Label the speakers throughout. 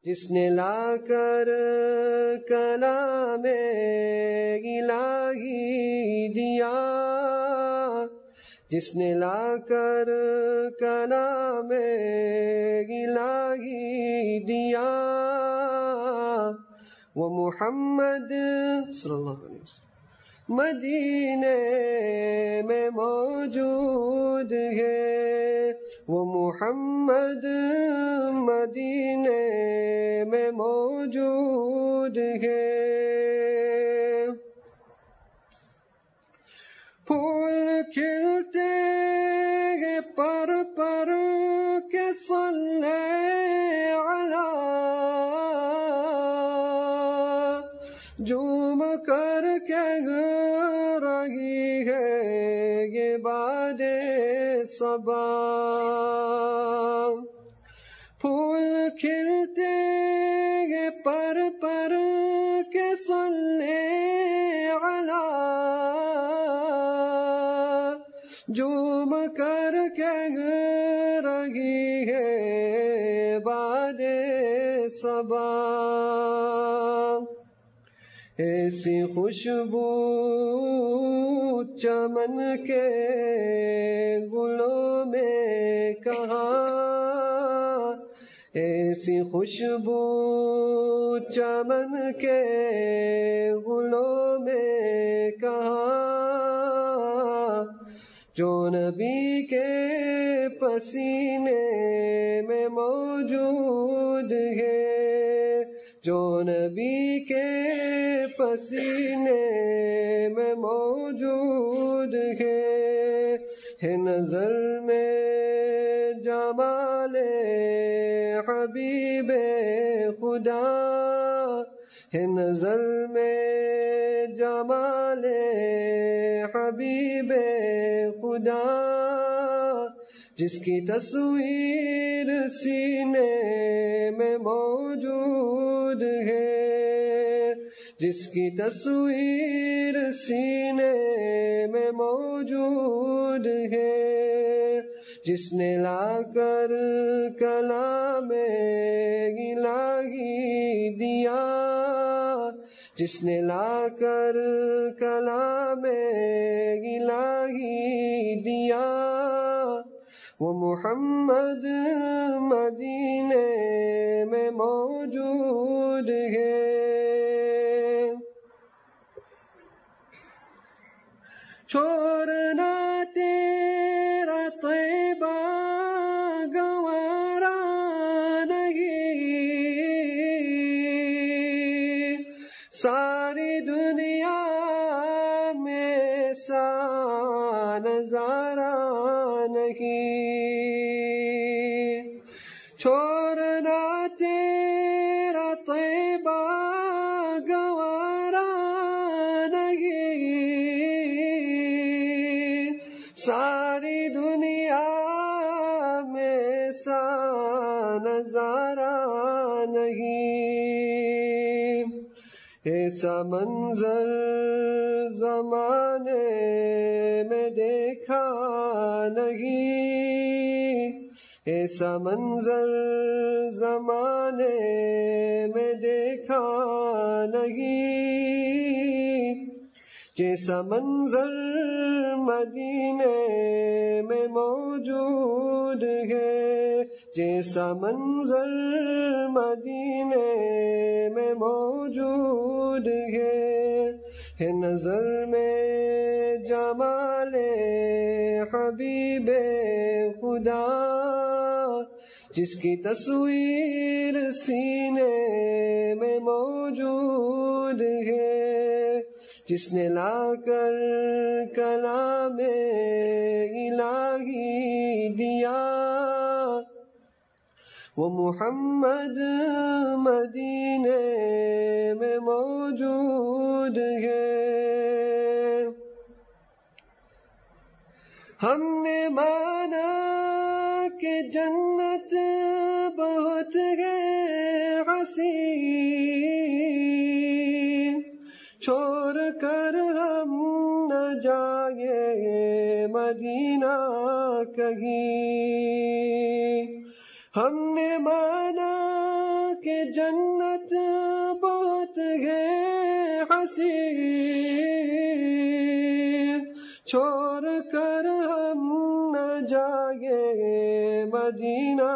Speaker 1: جس نے لا کر کلام الہی دیا، جس نے لا کر کلام الہی دیا، وہ محمد صلی اللہ علیہ وسلم مدینے میں موجود ہے، وہ محمد مدینے میں موجود ہے۔ پھول کھلتے ہیں پر پر کے صلی علی، جھوم کر کہہ رہی ہے یہ باد صبا۔ پھول کھلتے ہیں پر پر کے صلی علی، جھوم کر کہہ رہی ہے باد صبا۔ ایسی خوشبو چمن کے گلوں میں کہاں، ایسی خوشبو چمن کے گلوں میں کہاں، جو نبی کے پسینے میں موجود ہے، جو نبی کے پسینے میں موجود ہے نظر میں جمال حبیب خدا، ہے نظر میں جمال حبیب خدا، جس کی تصویر سینے میں موجود ہے، جس کی تصویر سینے میں موجود ہے، جس نے لا کر کلام الہی دیا، جس نے لا کر کلام الہی دیا، وہ محمد مدینے میں موجود ہے۔ چھوڑنا تیرا طیبہ گوارا نہیں، ساری دنیا میں سا نظارہ نہیں، چھوڑنا تیرا طیبہ گوارا نہیں، ساری دنیا میں سا نظارہ نہیں، ایسا منظر زمانے میں دیکھا نہیں، ایسا منظر زمانے میں دیکھا نہیں، جیسا منظر مدینے میں موجود ہے، جیسا منظر مدینے میں موجود ہے نظر میں جمال حبیب خدا، جس کی تصویر سینے میں موجود ہے، جس نے لا کر کلام الہی دیا، وہ محمد مدینے میں موجود ہے۔ ہم نے مانا کہ جنت بہت ہے حسین، چھوڑ کر ہم نہ جائیں مدینہ کہیں، ہم نے مانا کہ جنت بہت ہے حسین، چھوڑ کر ہم نہ جائیں مدینہ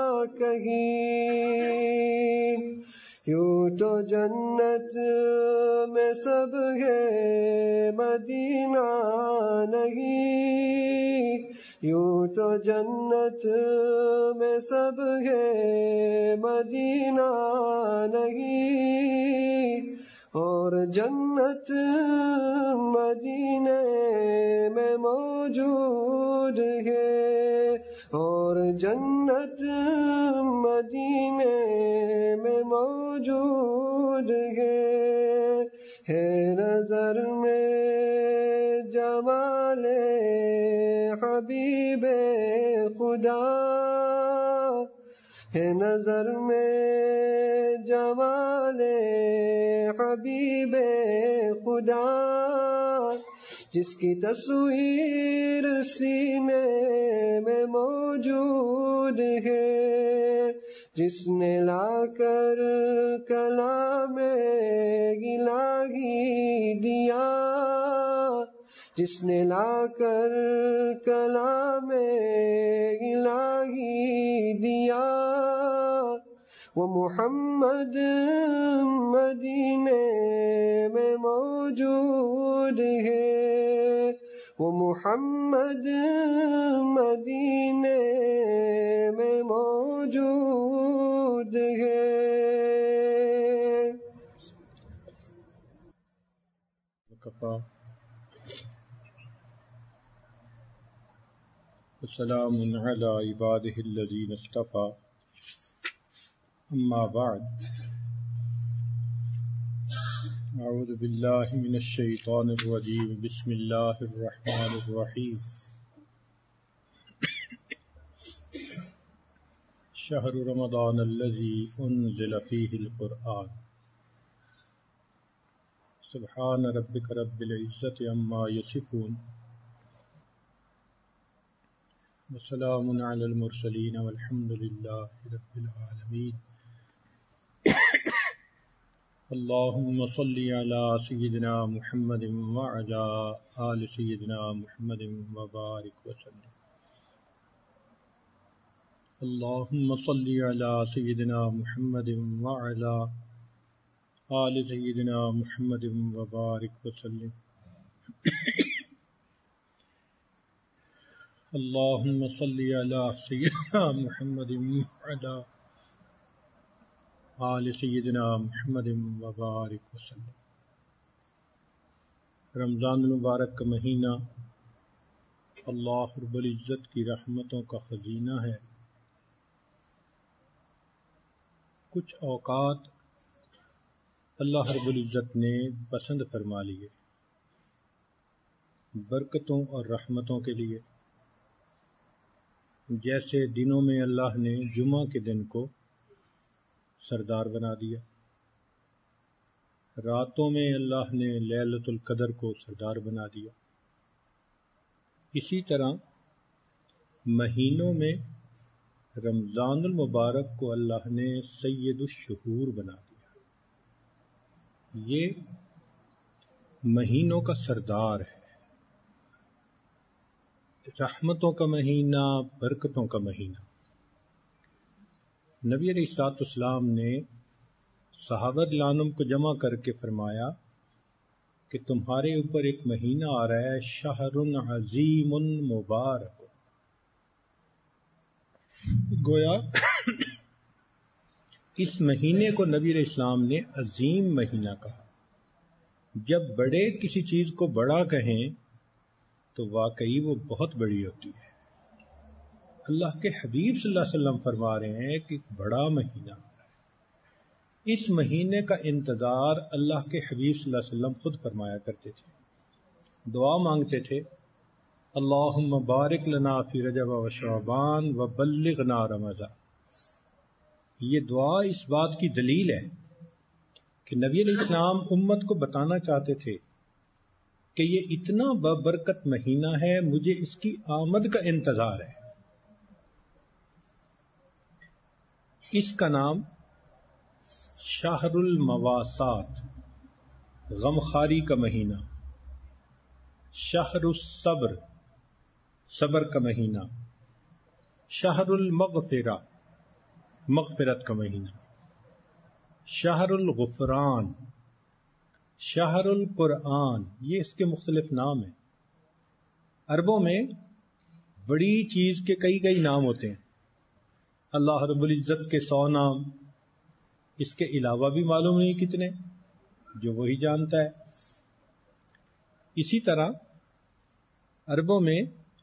Speaker 1: کہیں، یوں تو جنت میں سب ہے مدینہ نہیں، یوں تو جنت میں سب ہے مدینہ نہیں، اور جنت مدینے میں موجود ہے، اور جنت مدینے میں موجود ہے نظر میں جمال حبیب خدا، ہے نظر میں جمال حبیب خدا، جس کی تصویر سینے میں موجود ہے، جس نے لا کر کلام الہی دیا، جس نے لا کر کلام الہی دیا، وہ محمد مدینے میں موجود ہے، وہ محمد مدینے میں موجود ہے۔
Speaker 2: وکفا وسلام علی عبادہ الذین اصطفى، اما بعد، اعوذ باللہ من الشیطان الرجیم، بسم اللہ الرحمن الرحیم، شہر رمضان الذی انزل فیہ القرآن، سبحان ربک رب العزت عما یصفون، وسلام علی المرسلین والحمد للہ رب العالمین۔ اللہم صلی علی سیدنا محمد وعلی آل سیدنا محمد وبارک وسلم۔ اللہم صلی علی سیدنا محمد وعلی آل سیدنا محمد وبارک وسلم۔ اللہم صلی علی سیدنا محمد وعلی آل سیدنا محمد وبارک وسلم۔ رمضان المبارک کا مہینہ اللہ رب العزت کی رحمتوں کا خزینہ ہے۔ کچھ اوقات اللہ رب العزت نے پسند فرما لیے برکتوں اور رحمتوں کے لیے، جیسے دنوں میں اللہ نے جمعہ کے دن کو سردار بنا دیا، راتوں میں اللہ نے لیلۃ القدر کو سردار بنا دیا، اسی طرح مہینوں میں رمضان المبارک کو اللہ نے سید الشہور بنا دیا، یہ مہینوں کا سردار ہے، رحمتوں کا مہینہ، برکتوں کا مہینہ۔ نبی علیہ الصلوۃ والسلام نے صحابہ رضوان کو جمع کر کے فرمایا کہ تمہارے اوپر ایک مہینہ آ رہا ہے، شہر عظیم مبارک، گویا اس مہینے کو نبی علیہ السلام نے عظیم مہینہ کہا۔ جب بڑے کسی چیز کو بڑا کہیں تو واقعی وہ بہت بڑی ہوتی ہے۔ اللہ کے حبیب صلی اللہ علیہ وسلم فرما رہے ہیں کہ بڑا مہینہ، اس مہینے کا انتظار اللہ کے حبیب صلی اللہ علیہ وسلم خود فرمایا کرتے تھے، دعا مانگتے تھے، اللہم بارک لنا فی رجب و شعبان و بلغنا رمضان۔ یہ دعا اس بات کی دلیل ہے کہ نبی علیہ السلام امت کو بتانا چاہتے تھے کہ یہ اتنا بابرکت مہینہ ہے، مجھے اس کی آمد کا انتظار ہے۔ اس کا نام شہر المواسات، غمخاری کا مہینہ. شہر الصبر، صبر کا مہینہ. شہر المغفرہ، مغفرت کا مہینہ. شہر الغفران، شہر القرآن، یہ اس کے مختلف نام ہیں. عربوں میں بڑی چیز کے کئی نام ہوتے ہیں. اللہ رب العزت کے 100 نام، اس کے علاوہ بھی معلوم نہیں کتنے، جو وہی جانتا ہے. اسی طرح عربوں میں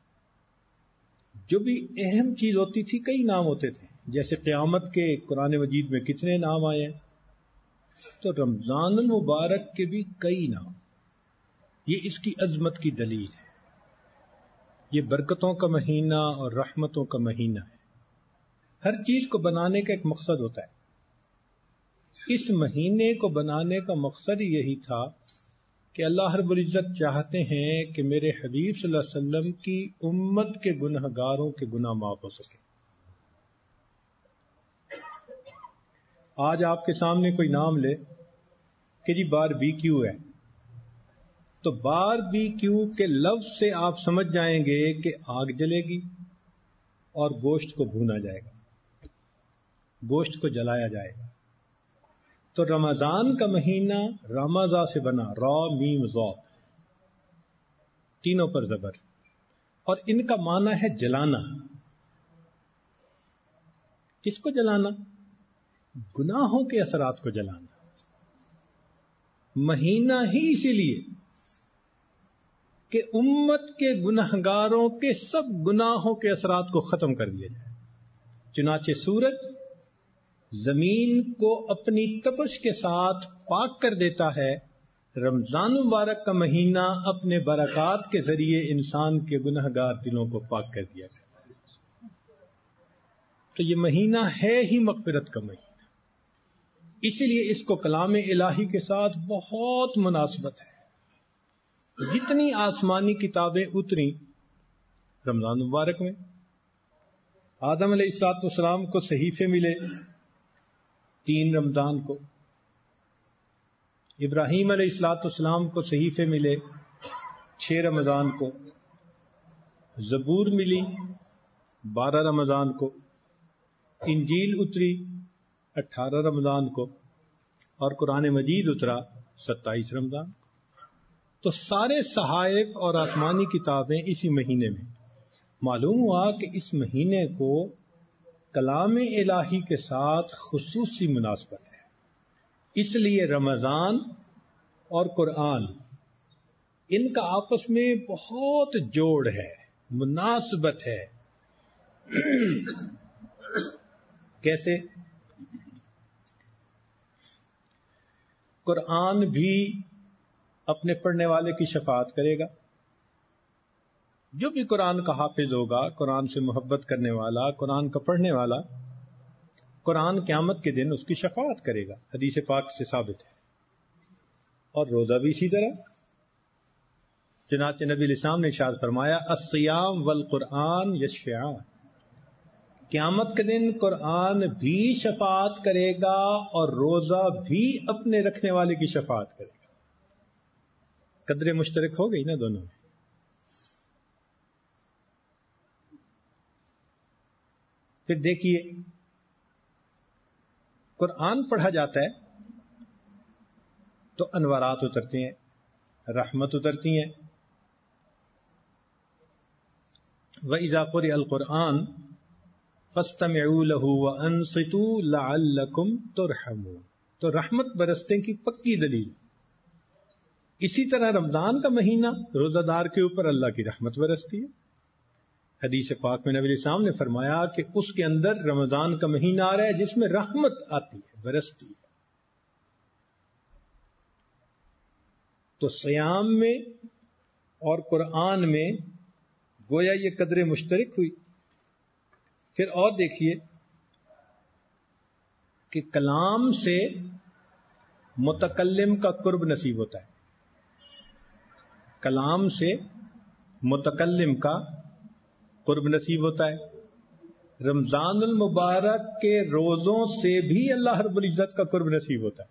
Speaker 2: جو بھی اہم چیز ہوتی تھی کئی نام ہوتے تھے. جیسے قیامت کے قرآن مجید میں کتنے نام آئے ہیں، تو رمضان المبارک کے بھی کئی نام. یہ اس کی عظمت کی دلیل ہے. یہ برکتوں کا مہینہ اور رحمتوں کا مہینہ ہے. ہر چیز کو بنانے کا ایک مقصد ہوتا ہے. اس مہینے کو بنانے کا مقصد یہی تھا کہ اللہ رب العزت چاہتے ہیں کہ میرے حبیب صلی اللہ علیہ وسلم کی امت کے گناہ گاروں کے گناہ معاف ہو سکے. آج آپ کے سامنے کوئی نام لے کہ جی باربیکیو ہے، تو باربیکیو کے لفظ سے آپ سمجھ جائیں گے کہ آگ جلے گی اور گوشت کو بھونا جائے گا، گوشت کو جلایا جائے گا. تو رمضان کا مہینہ رمضا سے بنا، را میم ضا، تینوں پر زبر، اور ان کا معنی ہے جلانا. کس کو جلانا؟ گناہوں کے اثرات کو جلانا. مہینہ ہی اسی لیے کہ امت کے گناہگاروں کے سب گناہوں کے اثرات کو ختم کر دیا جائے. چنانچہ سورج زمین کو اپنی تپش کے ساتھ پاک کر دیتا ہے، رمضان مبارک کا مہینہ اپنے برکات کے ذریعے انسان کے گنہگار دلوں کو پاک کر دیا کرتا ہے. تو یہ مہینہ ہے ہی مغفرت کا مہینہ، اسی لیے اس کو کلام الہی کے ساتھ بہت مناسبت ہے. جتنی آسمانی کتابیں اتری رمضان مبارک میں، آدم علیہ السلام کو صحیفے ملے 3 رمضان کو، ابراہیم علیہ السلام کو صحیفے ملے 6 رمضان کو، زبور ملی 12 رمضان کو، انجیل اتری 18 رمضان کو، اور قرآن مجید اترا 27 رمضان. تو سارے صحائف اور آسمانی کتابیں اسی مہینے میں. معلوم ہوا کہ اس مہینے کو کلام الہی کے ساتھ خصوصی مناسبت ہے. اس لیے رمضان اور قرآن ان کا آپس میں بہت جوڑ ہے، مناسبت ہے. کیسے؟ قرآن بھی اپنے پڑھنے والے کی شفاعت کرے گا. جو بھی قرآن کا حافظ ہوگا، قرآن سے محبت کرنے والا، قرآن کا پڑھنے والا، قرآن قیامت کے دن اس کی شفاعت کرے گا. حدیث پاک سے ثابت ہے. اور روزہ بھی اسی طرح. چنانچہ نبی علیہ السلام نے ارشاد فرمایا الصیام والقرآن یشفعان، قیامت کے دن قرآن بھی شفاعت کرے گا اور روزہ بھی اپنے رکھنے والے کی شفاعت کرے گا. قدر مشترک ہو گئی نا دونوں میں. پھر دیکھیے قرآن پڑھا جاتا ہے تو انوارات اترتے ہیں، رحمت اترتی ہیں. وَإِذَا قُرِئَ الْقُرْآنُ فَاسْتَمِعُوا لَهُ وَأَنصِتُوا لَعَلَّكُمْ تُرْحَمُونَ. تو رحمت برسنے کی پکی دلیل. اسی طرح رمضان کا مہینہ روزہ دار کے اوپر اللہ کی رحمت برستی ہے. حدیث پاک میں نبی علیہ السلام نے فرمایا کہ اس کے اندر رمضان کا مہینہ آ رہا ہے جس میں رحمت آتی ہے، برستی ہے. تو صیام میں اور قرآن میں گویا یہ قدر مشترک ہوئی. پھر اور دیکھیے کہ کلام سے متکلم کا قرب نصیب ہوتا ہے. کلام سے متکلم کا قرب نصیب ہوتا ہے. رمضان المبارک کے روزوں سے بھی اللہ رب العزت کا قرب نصیب ہوتا ہے.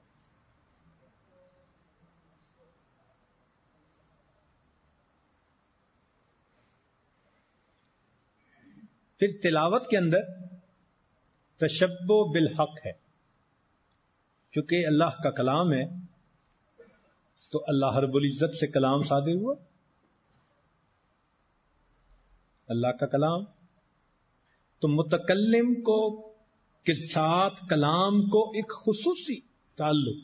Speaker 2: پھر تلاوت کے اندر تشبہ بالحق ہے. چونکہ اللہ کا کلام ہے تو اللہ رب العزت سے کلام صادر ہوا. اللہ کا کلام تو متکلم کو کے ساتھ کلام کو ایک خصوصی تعلق،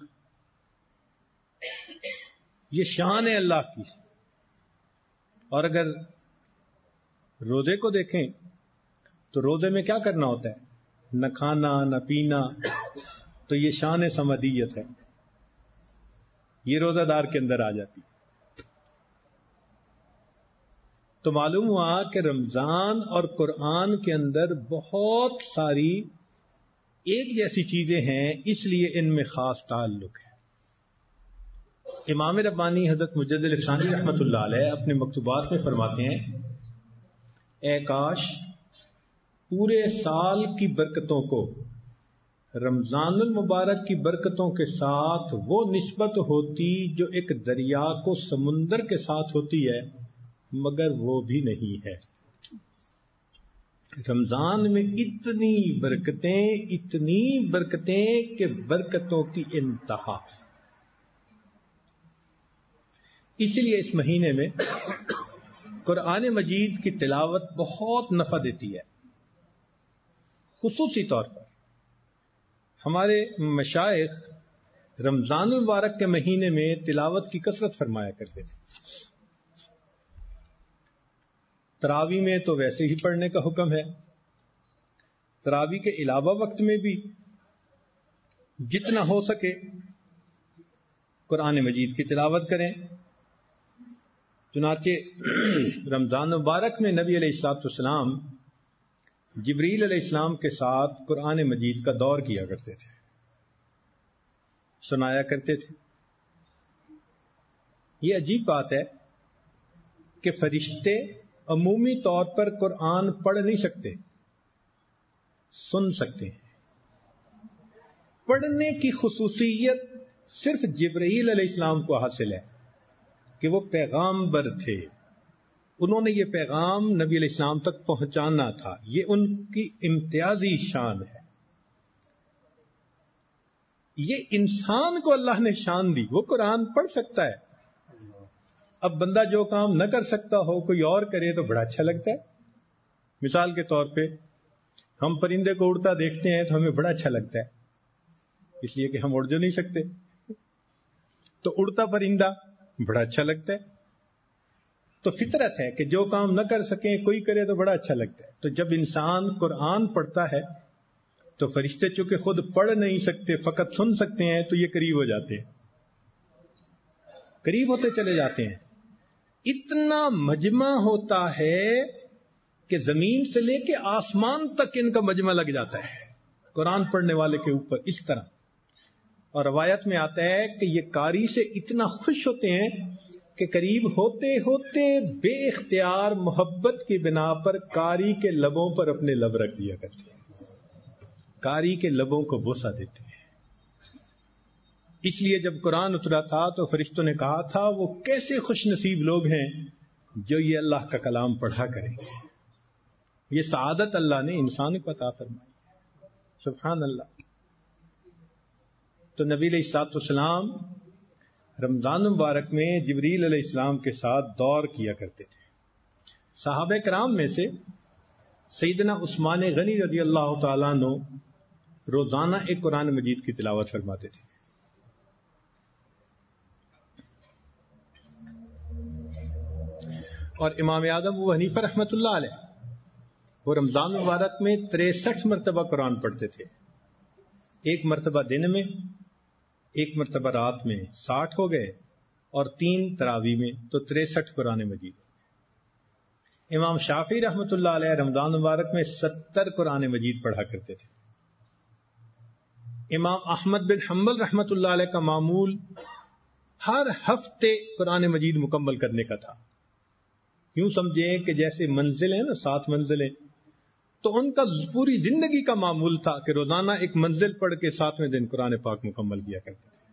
Speaker 2: یہ شان ہے اللہ کی. اور اگر روزے کو دیکھیں تو روزے میں کیا کرنا ہوتا ہے؟ نہ کھانا نہ پینا. تو یہ شان سمدیت ہے، یہ روزہ دار کے اندر آ جاتی. تو معلوم ہوا کہ رمضان اور قرآن کے اندر بہت ساری ایک جیسی چیزیں ہیں، اس لیے ان میں خاص تعلق ہے. امام ربانی حضرت مجدد الفسانی رحمۃ اللہ علیہ اپنے مکتوبات میں فرماتے ہیں، اے کاش پورے سال کی برکتوں کو رمضان المبارک کی برکتوں کے ساتھ وہ نسبت ہوتی جو ایک دریا کو سمندر کے ساتھ ہوتی ہے، مگر وہ بھی نہیں ہے. رمضان میں اتنی برکتیں کہ برکتوں کی انتہا. اس لیے اس مہینے میں قرآن مجید کی تلاوت بہت نفع دیتی ہے. خصوصی طور پر ہمارے مشائخ رمضان المبارک کے مہینے میں تلاوت کی کثرت فرمایا کرتے تھے. تراویح میں تو ویسے ہی پڑھنے کا حکم ہے، تراویح کے علاوہ وقت میں بھی جتنا ہو سکے قرآن مجید کی تلاوت کریں. چنانچہ رمضان مبارک میں نبی علیہ الصلوۃ والسلام جبریل علیہ السلام کے ساتھ قرآن مجید کا دور کیا کرتے تھے، سنایا کرتے تھے. یہ عجیب بات ہے کہ فرشتے عمومی طور پر قرآن پڑھ نہیں سکتے، سن سکتے ہیں. پڑھنے کی خصوصیت صرف جبرائیل علیہ السلام کو حاصل ہے کہ وہ پیغامبر تھے، انہوں نے یہ پیغام نبی علیہ السلام تک پہنچانا تھا. یہ ان کی امتیازی شان ہے. یہ انسان کو اللہ نے شان دی، وہ قرآن پڑھ سکتا ہے. اب بندہ جو کام نہ کر سکتا ہو کوئی اور کرے تو بڑا اچھا لگتا ہے. مثال کے طور پہ ہم پرندے کو اڑتا دیکھتے ہیں تو ہمیں بڑا اچھا لگتا ہے، اس لیے کہ ہم اڑ جو نہیں سکتے. تو اڑتا پرندہ بڑا اچھا لگتا ہے. تو فطرت ہے کہ جو کام نہ کر سکیں کوئی کرے تو بڑا اچھا لگتا ہے. تو جب انسان قرآن پڑھتا ہے تو فرشتے چونکہ خود پڑھ نہیں سکتے، فقط سن سکتے ہیں، تو یہ قریب ہو جاتے ہیں، قریب ہوتے چلے جاتے ہیں. اتنا مجمع ہوتا ہے کہ زمین سے لے کے آسمان تک ان کا مجمع لگ جاتا ہے قرآن پڑھنے والے کے اوپر اس طرح. اور روایت میں آتا ہے کہ یہ قاری سے اتنا خوش ہوتے ہیں کہ قریب ہوتے ہوتے بے اختیار محبت کی بنا پر قاری کے لبوں پر اپنے لب رکھ دیا کرتے ہیں، قاری کے لبوں کو بوسہ دیتے ہیں. اس لیے جب قرآن اترا تھا تو فرشتوں نے کہا تھا وہ کیسے خوش نصیب لوگ ہیں جو یہ اللہ کا کلام پڑھا کریں گے. یہ سعادت اللہ نے انسان کو عطا فرمائی. سبحان اللہ. تو نبی علیہ الصلوۃ والسلام رمضان مبارک میں جبریل علیہ السلام کے ساتھ دور کیا کرتے تھے. صحابہ کرام میں سے سیدنا عثمان غنی رضی اللہ تعالیٰ عنہ روزانہ ایک قرآن مجید کی تلاوت فرماتے تھے. اور امام اعظم ابو حنیفہ رحمۃ اللہ علیہ وہ رمضان مبارک میں 63 مرتبہ قرآن پڑھتے تھے. ایک مرتبہ دن میں، ایک مرتبہ رات میں، 60 ہو گئے، اور 3 تراویح میں، تو 63 قرآن مجید. امام شافعی رحمۃ اللہ علیہ رمضان مبارک میں 70 قرآن مجید پڑھا کرتے تھے. امام احمد بن حنبل رحمۃ اللہ علیہ کا معمول ہر ہفتے قرآن مجید مکمل کرنے کا تھا. یوں سمجھیں کہ جیسے منزل ہیں نا، 7 منزلیں، تو ان کا پوری زندگی کا معمول تھا کہ روزانہ ایک منزل پڑھ کے 7ویں دن قرآن پاک مکمل کیا کرتے تھے.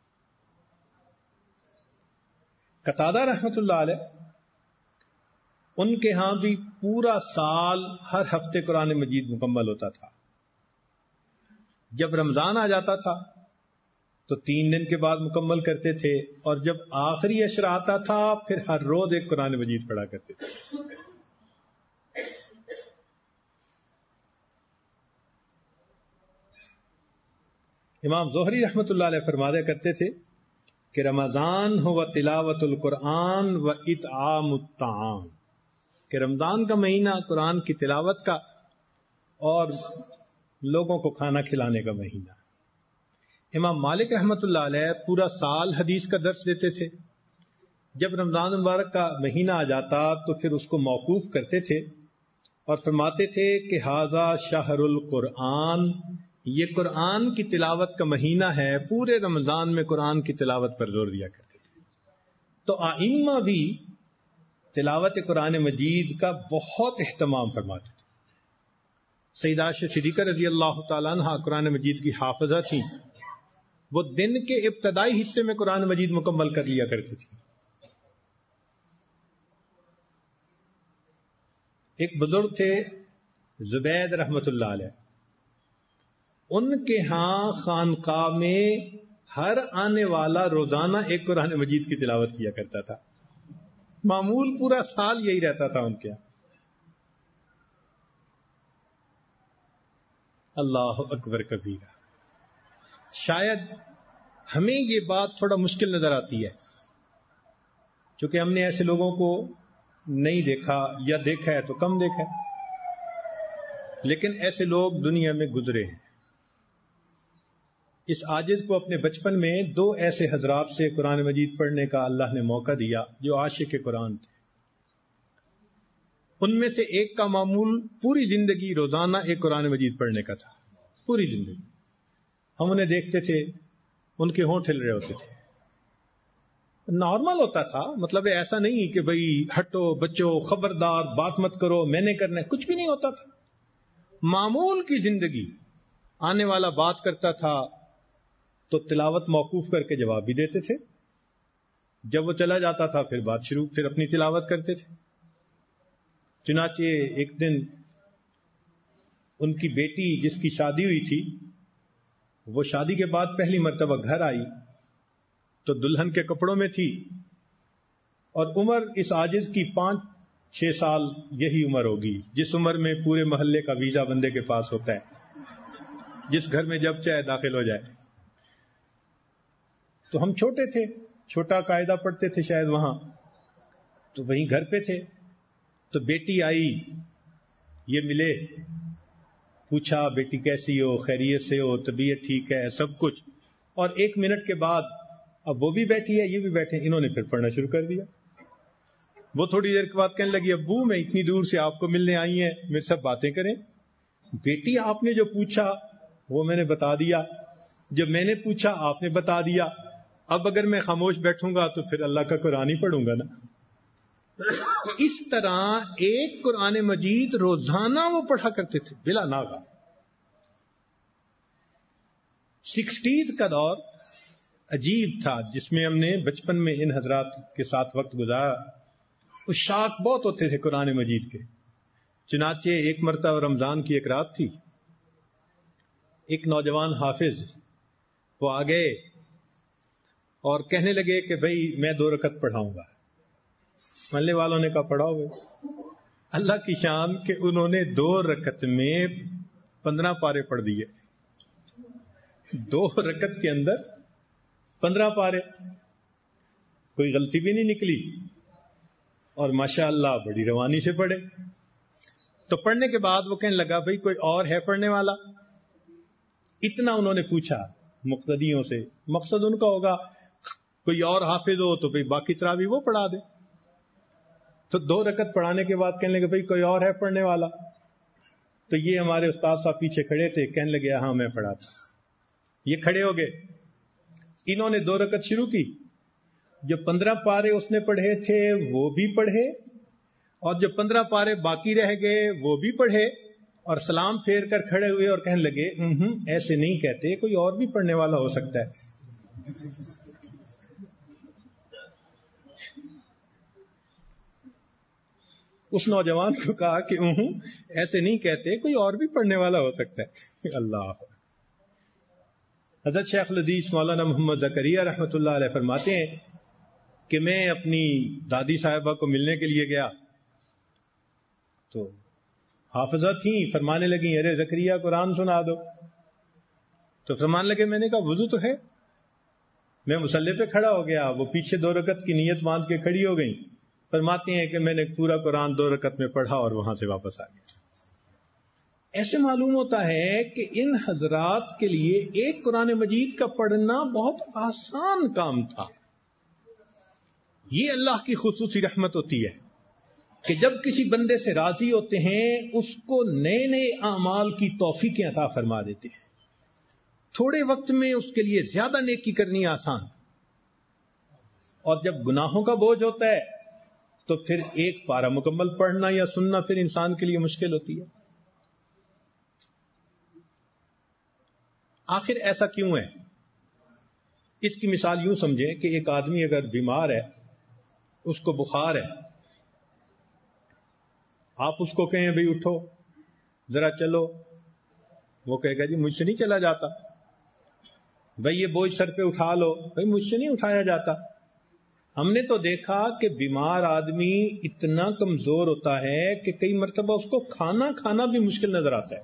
Speaker 2: قتادہ رحمت اللہ علیہ، ان کے ہاں بھی پورا سال ہر ہفتے قرآن مجید مکمل ہوتا تھا. جب رمضان آ جاتا تھا تو 3 دن کے بعد مکمل کرتے تھے، اور جب آخری عشر آتا تھا پھر ہر روز ایک قرآن مجید پڑھا کرتے تھے. امام زہری رحمت اللہ علیہ فرمایا کرتے تھے کہ رمضان ہو تلاوت القرآن و اطعام الطعام، کہ رمضان کا مہینہ قرآن کی تلاوت کا اور لوگوں کو کھانا کھلانے کا مہینہ. امام مالک رحمت اللہ علیہ پورا سال حدیث کا درس دیتے تھے. جب رمضان مبارک کا مہینہ آ جاتا تو پھر اس کو موقوف کرتے تھے اور فرماتے تھے کہ ھذا شہر القرآن، یہ قرآن کی تلاوت کا مہینہ ہے. پورے رمضان میں قرآن کی تلاوت پر زور دیا کرتے تھے. تو ائمہ بھی تلاوت قرآن مجید کا بہت اہتمام فرماتے تھے. سیدہ عائشہ صدیقہ رضی اللہ تعالیٰ عنہ قرآن مجید کی حافظہ تھیں. وہ دن کے ابتدائی حصے میں قرآن مجید مکمل کر لیا کرتی تھی. ایک بزرگ تھے زبید رحمت اللہ علیہ، ان کے ہاں خانقاہ میں ہر آنے والا روزانہ ایک قرآن مجید کی تلاوت کیا کرتا تھا. معمول پورا سال یہی رہتا تھا ان کے ہاں. اللہ اکبر کبیرہ. شاید ہمیں یہ بات تھوڑا مشکل نظر آتی ہے کیونکہ ہم نے ایسے لوگوں کو نہیں دیکھا، یا دیکھا ہے تو کم دیکھا ہے، لیکن ایسے لوگ دنیا میں گزرے ہیں. اس عاجز کو اپنے بچپن میں 2 ایسے حضرات سے قرآن مجید پڑھنے کا اللہ نے موقع دیا جو عاشق قرآن تھے. ان میں سے ایک کا معمول پوری زندگی روزانہ ایک قرآن مجید پڑھنے کا تھا. پوری زندگی ہم انہیں دیکھتے تھے، ان کے ہونٹ ہل رہے ہوتے تھے. نارمل ہوتا تھا، مطلب ایسا نہیں کہ بھئی ہٹو بچو خبردار بات مت کرو میں نے کرنا ہے، کچھ بھی نہیں ہوتا تھا. معمول کی زندگی. آنے والا بات کرتا تھا تو تلاوت موقوف کر کے جواب بھی دیتے تھے. جب وہ چلا جاتا تھا پھر بات شروع، پھر اپنی تلاوت کرتے تھے. چنانچہ ایک دن ان کی بیٹی جس کی شادی ہوئی تھی، وہ شادی کے بعد پہلی مرتبہ گھر آئی تو دلہن کے کپڑوں میں تھی، اور عمر اس عاجز کی 5-6 سال یہی عمر ہوگی جس عمر میں پورے محلے کا ویزا بندے کے پاس ہوتا ہے، جس گھر میں جب چاہے داخل ہو جائے. تو ہم چھوٹے تھے، چھوٹا قاعدہ پڑھتے تھے شاید وہاں، تو وہیں گھر پہ تھے. تو بیٹی آئی، یہ ملے، پوچھا بیٹی کیسی ہو، خیریت سے ہو، طبیعت ٹھیک ہے، سب کچھ. اور 1 منٹ کے بعد اب وہ بھی بیٹھی ہے یہ بھی بیٹھے، انہوں نے پھر پڑھنا شروع کر دیا. وہ تھوڑی دیر کے بعد کہنے لگی ابو میں اتنی دور سے آپ کو ملنے آئی ہیں، میرے ساتھ باتیں کریں. بیٹی آپ نے جو پوچھا وہ میں نے بتا دیا، جب میں نے پوچھا آپ نے بتا دیا، اب اگر میں خاموش بیٹھوں گا تو پھر اللہ کا قرآن ہی پڑھوں گا نا. اس طرح ایک قرآن مجید روزانہ وہ پڑھا کرتے تھے بلا ناغہ. 60s کا دور عجیب تھا جس میں ہم نے بچپن میں ان حضرات کے ساتھ وقت گزارا. عشاق بہت ہوتے تھے قرآن مجید کے. چنانچہ ایک مرتبہ رمضان کی ایک رات تھی، ایک نوجوان حافظ وہ آ گئے اور کہنے لگے کہ بھئی میں 2 رکعت پڑھاؤں گا. محلے والوں نے کہا پڑھاؤ بھائی. اللہ کی شان کہ انہوں نے 2 رکعت میں 15 پارے پڑھ دیے. 2 رکعت کے اندر 15 پارے، کوئی غلطی بھی نہیں نکلی، اور ماشاءاللہ بڑی روانی سے پڑھے. تو پڑھنے کے بعد وہ کہنے لگا بھئی کوئی اور ہے پڑھنے والا؟ اتنا انہوں نے پوچھا مقتدیوں سے. مقصد ان کا ہوگا کوئی اور حافظ ہو تو بھئی باقی تراویح وہ پڑھا دے. تو 2 رکعت پڑھانے کے بعد کہنے لگے بھئی کوئی اور ہے پڑھنے والا؟ تو یہ ہمارے استاد صاحب پیچھے کھڑے تھے، کہنے لگے ہاں میں پڑھاتا. یہ کھڑے ہو گئے، انہوں نے 2 رکعت شروع کی. جو 15 پارے اس نے پڑھے تھے وہ بھی پڑھے، اور جو 15 پارے باقی رہ گئے وہ بھی پڑھے. اور سلام پھیر کر کھڑے ہوئے اور کہنے لگے ایسے نہیں کہتے، کوئی اور بھی پڑھنے والا ہو سکتا ہے. اس نوجوان کو کہا کہ ایسے نہیں کہتے، کوئی اور بھی پڑھنے والا ہو سکتا ہے. اللہ. حضرت شیخ الحدیث مولانا محمد زکریا رحمۃ اللہ علیہ فرماتے ہیں کہ میں اپنی دادی صاحبہ کو ملنے کے لیے گیا تو حافظہ تھیں، فرمانے لگیں ارے زکریا قرآن سنا دو. تو فرمانے لگے میں نے کہا وضو تو ہے. میں مصلی پہ کھڑا ہو گیا، وہ پیچھے 2 رکعت کی نیت باندھ کے کھڑی ہو گئیں. فرماتے ہیں کہ میں نے پورا قرآن 2 رکعت میں پڑھا اور وہاں سے واپس آ گیا. ایسے معلوم ہوتا ہے کہ ان حضرات کے لیے ایک قرآن مجید کا پڑھنا بہت آسان کام تھا. یہ اللہ کی خصوصی رحمت ہوتی ہے کہ جب کسی بندے سے راضی ہوتے ہیں اس کو نئے نئے اعمال کی توفیقیں عطا فرما دیتے ہیں. تھوڑے وقت میں اس کے لیے زیادہ نیکی کرنی آسان، اور جب گناہوں کا بوجھ ہوتا ہے تو پھر ایک پارہ مکمل پڑھنا یا سننا پھر انسان کے لیے مشکل ہوتی ہے. آخر ایسا کیوں ہے؟ اس کی مثال یوں سمجھیں کہ ایک آدمی اگر بیمار ہے، اس کو بخار ہے، آپ اس کو کہیں بھئی اٹھو ذرا چلو، وہ کہے گا جی مجھ سے نہیں چلا جاتا. بھئی یہ بوجھ سر پہ اٹھا لو، بھئی مجھ سے نہیں اٹھایا جاتا. ہم نے تو دیکھا کہ بیمار آدمی اتنا کمزور ہوتا ہے کہ کئی مرتبہ اس کو کھانا بھی مشکل نظر آتا ہے.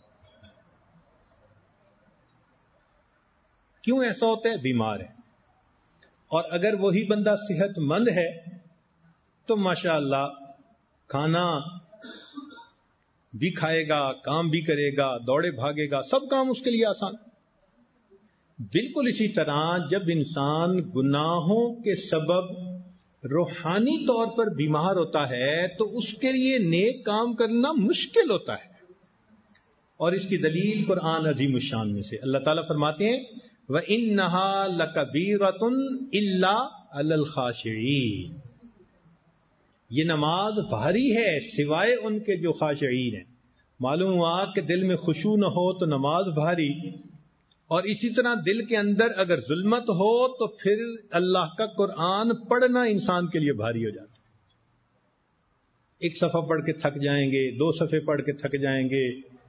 Speaker 2: کیوں ایسا ہوتا ہے؟ بیمار ہے. اور اگر وہی بندہ صحت مند ہے تو ماشاءاللہ کھانا بھی کھائے گا، کام بھی کرے گا، دوڑے بھاگے گا، سب کام اس کے لیے آسان. بالکل اسی طرح جب انسان گناہوں کے سبب روحانی طور پر بیمار ہوتا ہے تو اس کے لیے نیک کام کرنا مشکل ہوتا ہے. اور اس کی دلیل قرآن عظیم الشان میں سے اللہ تعالیٰ فرماتے ہیں وَإِنَّهَا لَكَبِيرَةٌ إِلَّا عَلَى الْخَاشِعِينَ. یہ نماز بھاری ہے سوائے ان کے جو خاشعین ہیں. معلوم ہوا کہ دل میں خشوع نہ ہو تو نماز بھاری، اور اسی طرح دل کے اندر اگر ظلمت ہو تو پھر اللہ کا قرآن پڑھنا انسان کے لیے بھاری ہو جاتا ہے. ایک صفحہ پڑھ کے تھک جائیں گے، 2 صفحے پڑھ کے تھک جائیں گے.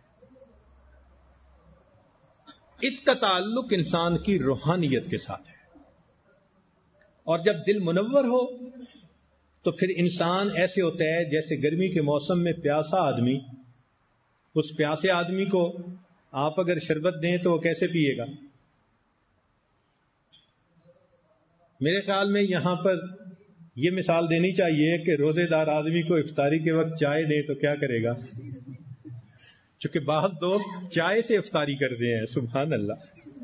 Speaker 2: اس کا تعلق انسان کی روحانیت کے ساتھ ہے. اور جب دل منور ہو تو پھر انسان ایسے ہوتا ہے جیسے گرمی کے موسم میں پیاسا آدمی، اس پیاسے آدمی کو آپ اگر شربت دیں تو وہ کیسے پیے گا؟ میرے خیال میں یہاں پر یہ مثال دینی چاہیے کہ روزے دار آدمی کو افطاری کے وقت چائے دیں تو کیا کرے گا؟ چونکہ بعض دوست چائے سے افطاری کرتے ہیں، سبحان اللہ.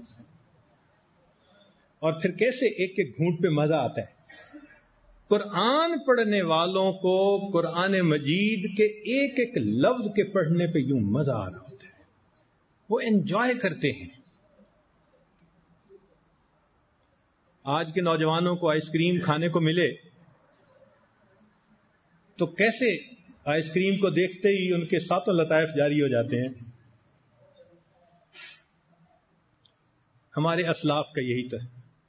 Speaker 2: اور پھر کیسے ایک ایک گھونٹ پہ مزہ آتا ہے. قرآن پڑھنے والوں کو قرآن مجید کے ایک ایک لفظ کے پڑھنے پہ یوں مزہ آ رہا ہوتا ہے، وہ انجوائے کرتے ہیں. آج کے نوجوانوں کو آئس کریم کھانے کو ملے تو کیسے آئس کریم کو دیکھتے ہی ان کے 7 لطائف جاری ہو جاتے ہیں. ہمارے اسلاف کا یہی تو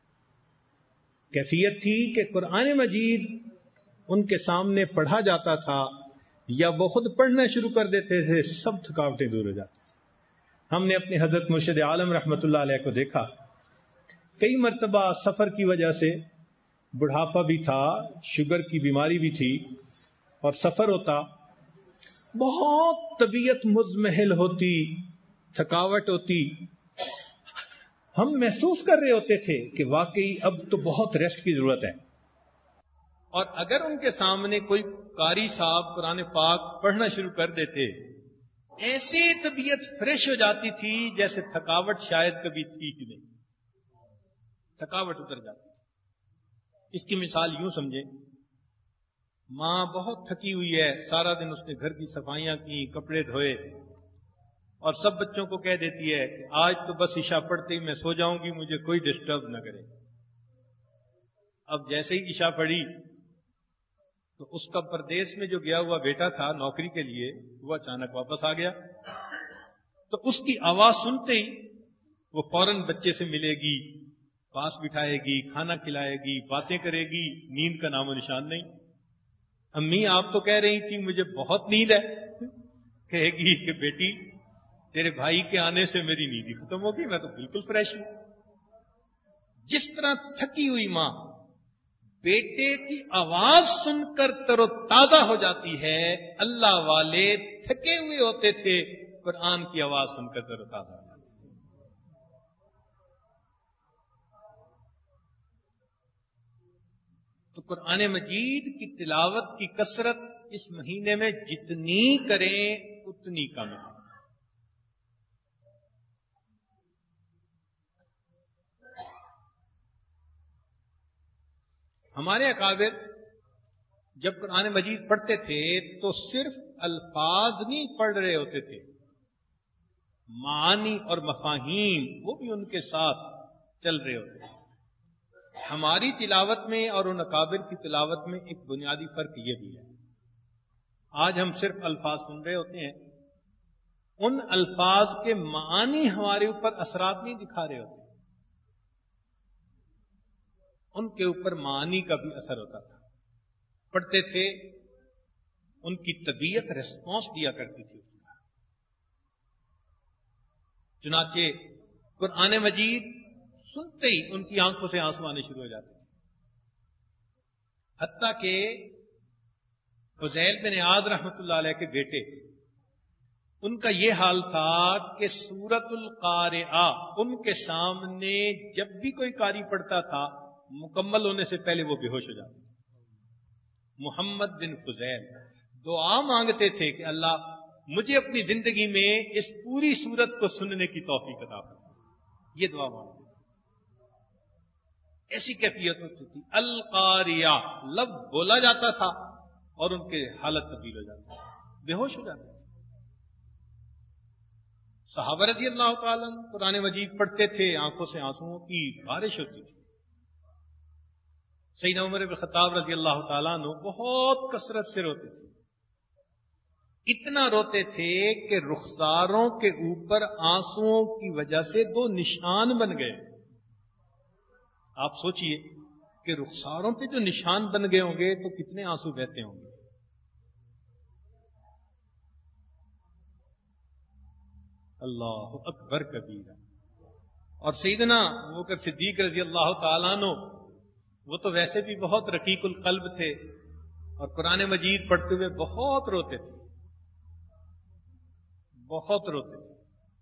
Speaker 2: کیفیت تھی کہ قرآن مجید ان کے سامنے پڑھا جاتا تھا یا وہ خود پڑھنا شروع کر دیتے تھے، سب تھکاوٹیں دور ہو جاتی. ہم نے اپنے حضرت مرشد عالم رحمت اللہ علیہ کو دیکھا، کئی مرتبہ سفر کی وجہ سے بڑھاپا بھی تھا، شوگر کی بیماری بھی تھی، اور سفر ہوتا، بہت طبیعت مزمحل ہوتی، تھکاوٹ ہوتی. ہم محسوس کر رہے ہوتے تھے کہ واقعی اب تو بہت ریسٹ کی ضرورت ہے. اور اگر ان کے سامنے کوئی قاری صاحب قرآن پاک پڑھنا شروع کر دیتے، ایسی طبیعت فریش ہو جاتی تھی جیسے تھکاوٹ شاید کبھی تھی ہی نہیں، تھکاوٹ اتر جاتی. اس کی مثال یوں سمجھیں، ماں بہت تھکی ہوئی ہے، سارا دن اس نے گھر کی صفائیاں کی، کپڑے دھوئے، اور سب بچوں کو کہہ دیتی ہے کہ آج تو بس عشاء پڑھتے ہی میں سو جاؤں گی، مجھے کوئی ڈسٹرب نہ کرے. اب جیسے ہی عشاء پڑھی تو اس کا پردیس میں جو گیا ہوا بیٹا تھا نوکری کے لیے، وہ اچانک واپس آ گیا، تو اس کی آواز سنتے ہی وہ فوراً بچے سے ملے گی، پاس بٹھائے گی، کھانا کھلائے گی، باتیں کرے گی، نیند کا نام و نشان نہیں۔ امی آپ تو کہہ رہی تھی مجھے بہت نیند ہے، کہے گی کہ بیٹی تیرے بھائی کے آنے سے میری نیند ہی ختم ہوگی، میں تو بالکل فریش ہوں۔ جس طرح تھکی ہوئی ماں بیٹے کی آواز سن کر تر و تازہ ہو جاتی ہے، اللہ والے تھکے ہوئے ہوتے تھے، قرآن کی آواز سن کر تر و تازہ ہو جاتے تھے۔ تو قرآن مجید کی تلاوت کی کثرت اس مہینے میں جتنی کریں اتنی کم ہے۔ ہمارے اکابر جب قرآن مجید پڑھتے تھے تو صرف الفاظ نہیں پڑھ رہے ہوتے تھے، معانی اور مفاہیم وہ بھی ان کے ساتھ چل رہے ہوتے تھے۔ ہماری تلاوت میں اور ان اکابر کی تلاوت میں ایک بنیادی فرق یہ بھی ہے، آج ہم صرف الفاظ سن رہے ہوتے ہیں، ان الفاظ کے معانی ہمارے اوپر اثرات نہیں دکھا رہے ہوتے، ان کے اوپر معانی کا بھی اثر ہوتا تھا۔ پڑھتے تھے، ان کی طبیعت ریسپانس دیا کرتی تھی۔ چنانچہ قرآن مجید سنتے ہی ان کی آنکھوں سے آنسو آنے شروع ہو جاتے تھے، حتیٰ کہ فضیل بن عیاض رحمۃ اللہ علیہ کے بیٹے، ان کا یہ حال تھا کہ سورۃ القارعہ ان کے سامنے جب بھی کوئی قاری پڑھتا تھا مکمل ہونے سے پہلے وہ بے ہوش ہو جاتے تھے۔ محمد بن فضیل دعا مانگتے تھے کہ اللہ مجھے اپنی زندگی میں اس پوری سورت کو سننے کی توفیق عطا فرما، یہ دعا مانگتے تھے۔ ایسی کیفیت ہوتی تھی، القاریہ لفظ بولا جاتا تھا اور ان کے حالت تبدیل ہو جاتی تھی، بے ہوش ہو جاتے تھے۔ صحابہ رضی اللہ تعالیٰ قرآن مجید پڑھتے تھے، آنکھوں سے آنسوؤں کی بارش ہوتی تھی۔ سیدنا عمر بن خطاب رضی اللہ تعالیٰ عنہ بہت کثرت سے روتے تھے، اتنا روتے تھے کہ رخساروں کے اوپر آنسوؤں کی وجہ سے 2 نشان بن گئے۔ آپ سوچئے کہ رخساروں پہ جو نشان بن گئے ہوں گے تو کتنے آنسو بہتے ہوں گے۔ اللہ اکبر کبیرہ۔ اور سیدنا ابوبکر صدیق رضی اللہ تعالیٰ عنہ وہ تو ویسے بھی بہت رقیق القلب تھے اور قرآن مجید پڑھتے ہوئے بہت روتے تھے، بہت روتے تھے۔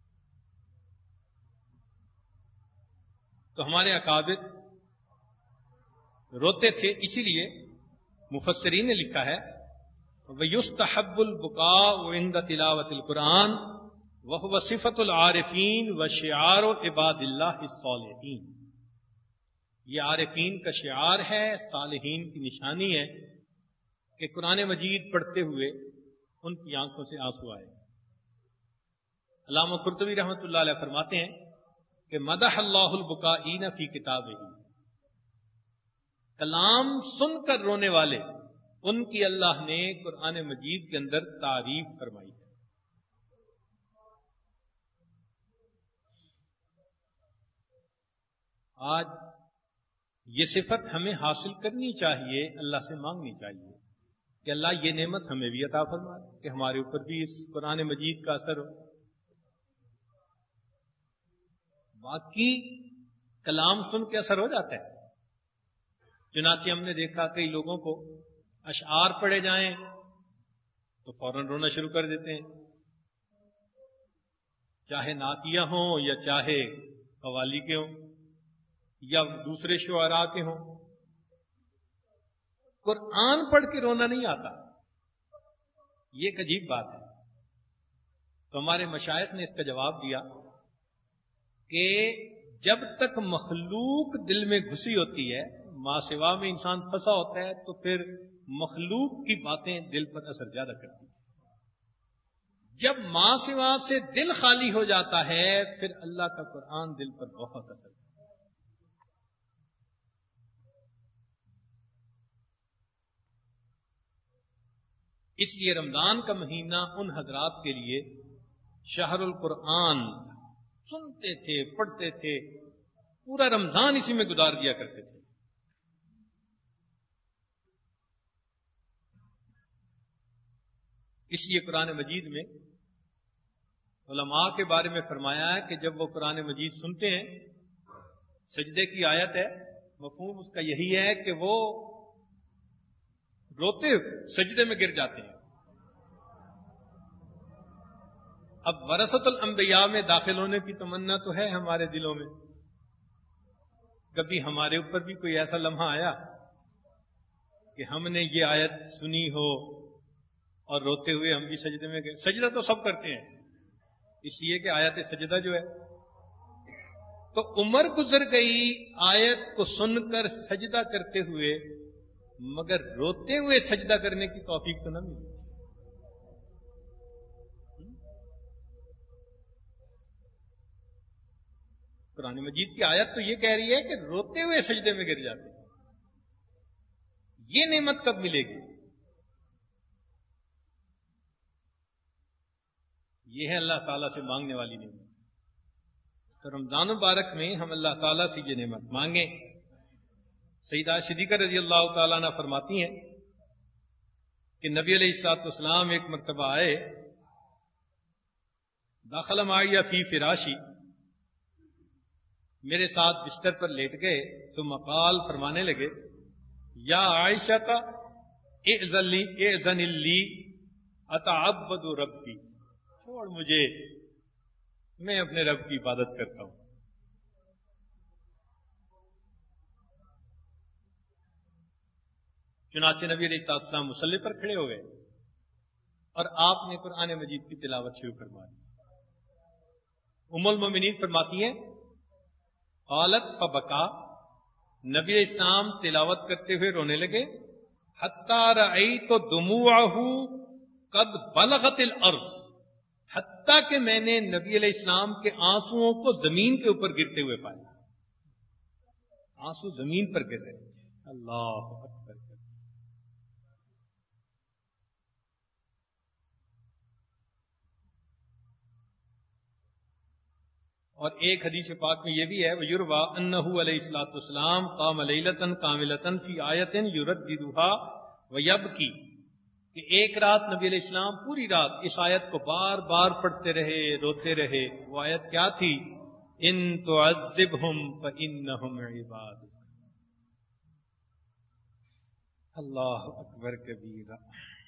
Speaker 2: تو ہمارے اکابر روتے تھے، اسی لیے مفسرین نے لکھا ہے وَيُسْتَحَبُّ الْبُكَاءُ عِنْدَ تِلَاوَةِ الْقُرْآنِ وَهُوَ صِفَةُ الْعَارِفِينَ وَشِعَارُ عِبَادِ اللَّهِ الصَّالِحِينَ۔ یہ عارفین کا شعار ہے، صالحین کی نشانی ہے کہ قرآن مجید پڑھتے ہوئے ان کی آنکھوں سے آنسو آئے۔ علامہ قرطبی رحمۃ اللہ علیہ فرماتے ہیں کہ مدح اللہ البکائین فی کتابہ، کلام سن کر رونے والے ان کی اللہ نے قرآن مجید کے اندر تعریف فرمائی ہے۔ آج یہ صفت ہمیں حاصل کرنی چاہیے، اللہ سے مانگنی چاہیے کہ اللہ یہ نعمت ہمیں بھی عطا فرما کہ ہمارے اوپر بھی اس قرآن مجید کا اثر ہو۔ باقی کلام سن کے اثر ہو جاتا ہے، چنانچہ ہم نے دیکھا کئی لوگوں کو اشعار پڑھے جائیں تو فوراً رونا شروع کر دیتے ہیں، چاہے نعتیہ ہوں یا چاہے قوالی کے ہوں یا دوسرے شعراء کے ہوں۔ قرآن پڑھ کے رونا نہیں آتا، یہ ایک عجیب بات ہے۔ تو ہمارے مشائخ نے اس کا جواب دیا کہ جب تک مخلوق دل میں گھسی ہوتی ہے، ماں سوا میں انسان پھنسا ہوتا ہے، تو پھر مخلوق کی باتیں دل پر اثر زیادہ کرتی ہیں۔ جب ماں سوا سے دل خالی ہو جاتا ہے پھر اللہ کا قرآن دل پر بہت اثر کرتا ہے۔ اس لیے رمضان کا مہینہ ان حضرات کے لیے شہر القرآن، سنتے تھے، پڑھتے تھے، پورا رمضان اسی میں گزار دیا کرتے تھے۔ اس لیے قرآن مجید میں علماء کے بارے میں فرمایا ہے کہ جب وہ قرآن مجید سنتے ہیں، سجدے کی آیت ہے، مفہوم اس کا یہی ہے کہ وہ روتے سجدے میں گر جاتے ہیں۔ اب ورثۃ الانبیاء میں داخل ہونے کی تمنا تو ہے ہمارے دلوں میں، کبھی ہمارے اوپر بھی کوئی ایسا لمحہ آیا کہ ہم نے یہ آیت سنی ہو اور روتے ہوئے ہم بھی سجدے میں گئے؟ سجدہ تو سب کرتے ہیں، اس لیے کہ آیت سجدہ جو ہے، تو عمر گزر گئی آیت کو سن کر سجدہ کرتے ہوئے، مگر روتے ہوئے سجدہ کرنے کی توفیق تو نہ ملی۔ قرآن مجید کی آیت تو یہ کہہ رہی ہے کہ روتے ہوئے سجدے میں گر جاتے ہیں۔ یہ نعمت کب ملے گی؟ یہ ہے اللہ تعالیٰ سے مانگنے والی نعمت۔ تو رمضان مبارک میں ہم اللہ تعالیٰ سے یہ نعمت مانگیں۔ سیدہ صدیقہ رضی اللہ تعالیٰ عنہ فرماتی ہیں کہ نبی علیہ الصلوۃ والسلام ایک مرتبہ آئے، داخل معی فی فراشی، میرے ساتھ بستر پر لیٹ گئے، ثم قال، فرمانے لگے، یا عائشہ اذن لی اتعبد ربی، چھوڑ مجھے، میں اپنے رب کی عبادت کرتا ہوں۔ چنانچہ نبی علیہ الصلوۃ والسلام مصلی پر کھڑے ہو گئے اور آپ نے قرآن مجید کی تلاوت شروع فرما دی۔ ام المومنین فرماتی ہیں، قالت فبکا، نبی علیہ السلام تلاوت کرتے ہوئے رونے لگے، حتی رأیت دموعہ قد بلغت الارض، حتیٰ کہ میں نے نبی علیہ السلام کے آنسوؤں کو زمین کے اوپر گرتے ہوئے پایا، آنسو زمین پر گر رہے تھے۔ اللہ اکبر۔ اور ایک حدیث پاک میں یہ بھی ہے، وَيُرْوَى أَنَّهُ علیہ الصلوۃ والسلام قام لیلۃ کاملۃ فی آیۃ یرددها ویبکی، کہ ایک رات نبی علیہ السلام پوری رات اس آیت کو بار بار پڑھتے رہے، روتے رہے۔ وہ آیت کیا تھی؟ ان تعذبہم فإنہم عبادک۔ اللہ اکبر کبیرہ۔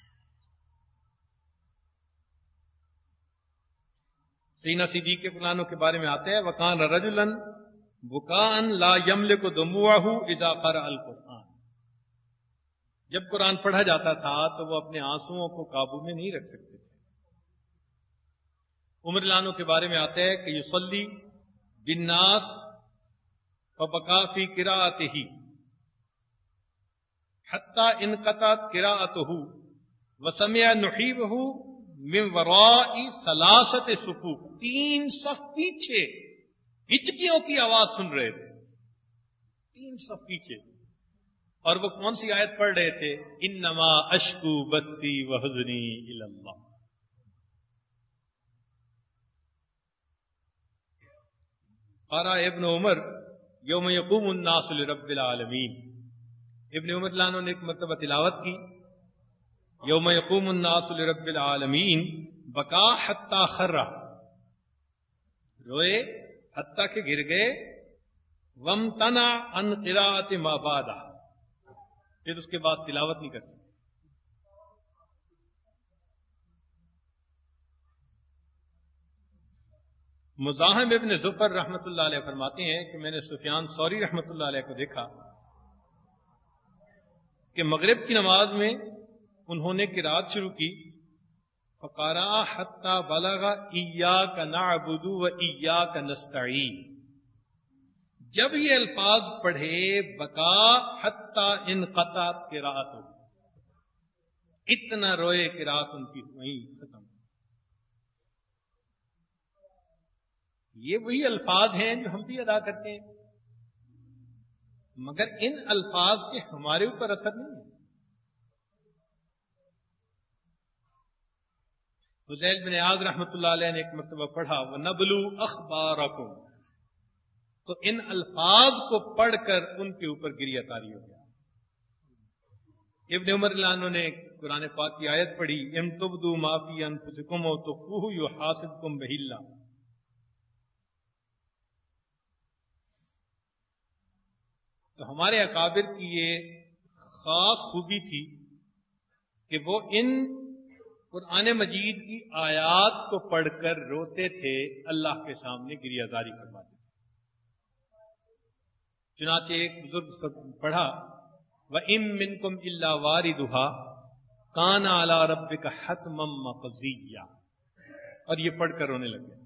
Speaker 2: سیدنا صدیق کے فلانوں کے بارے میں آتے ہیں، وَكَانَ رَجُلًا بُكَاءً لَا يَمْلِكُ دُمُوعَهُ إِذَا قَرَأَ الْقُرْآنَ، جب قرآن پڑھا جاتا تھا تو وہ اپنے آنسوؤں کو قابو میں نہیں رکھ سکتے تھے۔ عمر لانوں کے بارے میں آتے ہیں کہ یصلی بالناس فبکا فی قراءتہ حتی انقطعت قراءتہ وسمع نحیبہ من وراء ثلاثت صفوف، 3 صف پیچھے ہچکیوں کی آواز سن رہے تھے، 3 صف پیچھے، اور وہ کون سی آیت پڑھ رہے تھے؟ انما اشکو بثی وحزنی الی اللہ۔ قرأ ابن عمر یوم یقوم الناس لرب العالمین، ابن عمر لانوں نے ایک مرتبہ تلاوت کی، یوم یقوم الناس لرب العالمین، بکا حتی خرہ، روئے حتیٰ کہ گر گئے، وامتنع عن قراءت ما بعدہ، پھر اس کے بعد تلاوت نہیں کر سکتے۔ مزاحم ابن ظفر رحمۃ اللہ علیہ فرماتے ہیں کہ میں نے سفیان ثوری رحمۃ اللہ علیہ کو دیکھا کہ مغرب کی نماز میں انہوں نے قرات شروع کی، فقرأ حتی بلغ ایاک نعبد و ایاک نستعین، جب یہ الفاظ پڑھے بکا حتی انقطعت قراءتہ، اتنا روئے قراءت ان کی وہیں ختم۔ یہ وہی الفاظ ہیں جو ہم بھی ادا کرتے ہیں، مگر ان الفاظ کے ہمارے اوپر اثر نہیں ہے۔ فضیل بن عیاض رحمۃ اللہ علیہ نے ایک مرتبہ پڑھا وَنَبْلُو أَخْبَارَكُمْ، تو ان الفاظ کو پڑھ کر ان کے اوپر گریہ طاری ہو گیا۔ ابن عمر رضی اللہ عنہ نے قرآن پاک کی آیت پڑھی اِن تُبْدُوا مَا فِي أَنفُسِكُمْ أَوْ تُخْفُوهُ يُحَاسِبْكُم بِهِ اللَّهُ۔ تو ہمارے اکابر کی یہ خاص خوبی تھی کہ وہ ان قرآن مجید کی آیات کو پڑھ کر روتے تھے، اللہ کے سامنے گریہ زاری فرماتے تھے۔ چنانچہ ایک بزرگ پڑھا وَإِن مِّنكُمْ إِلَّا وَارِدُهَا كَانَ عَلَى رَبِّكَ حَتْمًا مَّقْضِيًّا، اور یہ پڑھ کر رونے لگے۔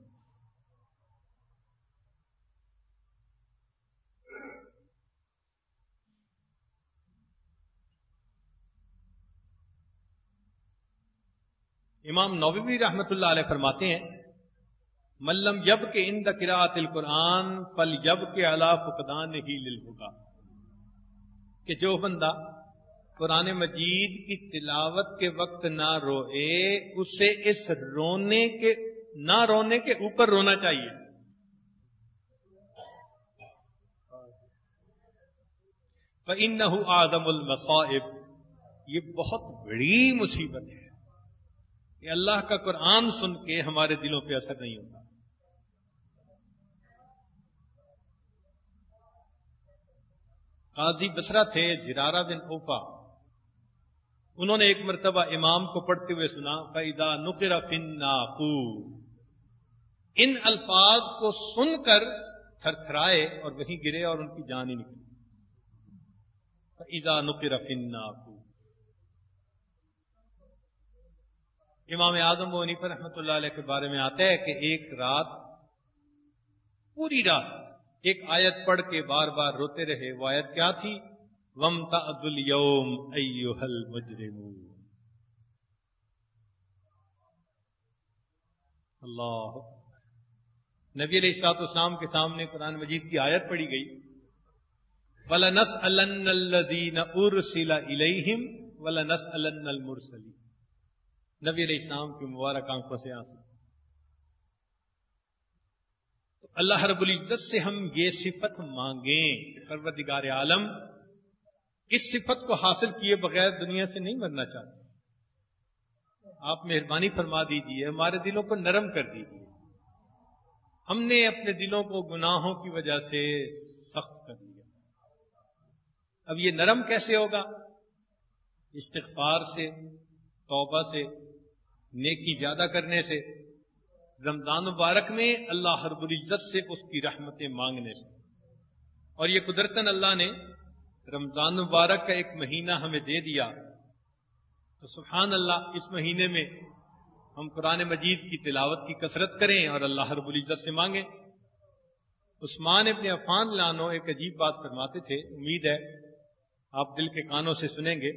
Speaker 2: امام نووی رحمۃ اللہ علیہ فرماتے ہیں ملم یب کے عند قراءۃ القرآن فلیب کے علی فقدانہ للہدی، کہ جو بندہ قرآن مجید کی تلاوت کے وقت نہ روئے اسے اس نہ رونے کے اوپر رونا چاہیے۔ فإنہ اعظم المصائب، یہ بہت بڑی مصیبت ہے کہ اللہ کا قرآن سن کے ہمارے دلوں پہ اثر نہیں ہوتا۔ قاضی بصرہ تھے زرارہ بن اوفا، انہوں نے ایک مرتبہ امام کو پڑھتے ہوئے سنا فَإِذَا نُقِرَ فِي النَّاقُورِ، ان الفاظ کو سن کر تھر تھرائے اور وہیں گرے اور ان کی جان ہی نکلی۔ فَإِذَا نُقِرَ فِي النَّاقُورِ۔ امام اعظم ابو حنیفہ رحمۃ اللہ علیہ کے بارے میں آتا ہے کہ ایک رات پوری رات ایک آیت پڑھ کے بار بار روتے رہے۔ وہ آیت کیا تھی؟ وَامْتَعْضُوا الْيَوْمَ أَيُّهَا الْمُجْرِمُونَ۔ اللہ نبی علیہ الصلوۃ والسلام کے سامنے قرآن مجید کی آیت پڑھی گئی وَلَنَسْأَلَنَّ الَّذِينَ أُرْسِلَ إِلَيْهِمْ وَلَنَسْأَلَنَّ الْمُرْسَلِينَ۔ نبی علیہ السلام کی مبارک آنکھوں سے آنسو۔ اللہ رب العزت سے ہم یہ صفت مانگیں کہ پروردگار عالم اس صفت کو حاصل کیے بغیر دنیا سے نہیں مرنا چاہتے۔ آپ مہربانی فرما دیجیے، ہمارے دلوں کو نرم کر دیجیے۔ ہم نے اپنے دلوں کو گناہوں کی وجہ سے سخت کر دیا۔ اب یہ نرم کیسے ہوگا؟ استغفار سے، توبہ سے، نیکی زیادہ کرنے سے، رمضان مبارک میں اللہ رب العزت سے اس کی رحمتیں مانگنے سے۔ اور یہ قدرتاً اللہ نے رمضان مبارک کا ایک مہینہ ہمیں دے دیا، تو سبحان اللہ اس مہینے میں ہم قرآن مجید کی تلاوت کی کثرت کریں اور اللہ رب العزت سے مانگیں۔ عثمان ابن عفان لانو ایک عجیب بات فرماتے تھے، امید ہے آپ دل کے کانوں سے سنیں گے۔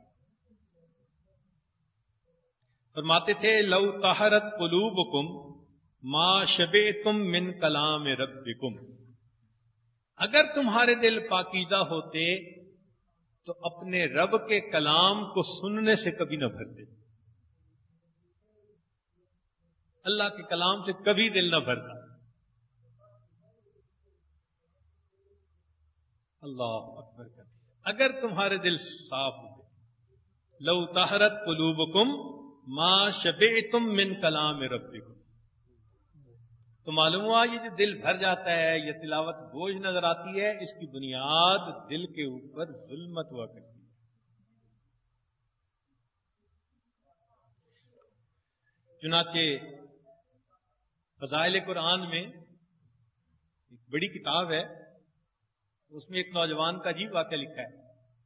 Speaker 2: فرماتے تھے لو طہرت قلوبکم ما شبعتم من کلام ربکم، اگر تمہارے دل پاکیزہ ہوتے تو اپنے رب کے کلام کو سننے سے کبھی نہ بھرتے۔ اللہ کے کلام سے کبھی دل نہ بھرتا۔ اللہ اکبر کر، اگر تمہارے دل صاف ہوتے۔ لو طہرت قلوبکم ما شبعتم من کلام ربکم، تو معلوم ہوا یہ جو دل بھر جاتا ہے، یہ تلاوت بوجھ نظر آتی ہے، اس کی بنیاد دل کے اوپر ظلمت ہوا کرتی ہے۔ چنانچہ فضائل قرآن میں ایک بڑی کتاب ہے، اس میں ایک نوجوان کا عجیب واقعہ لکھا ہے۔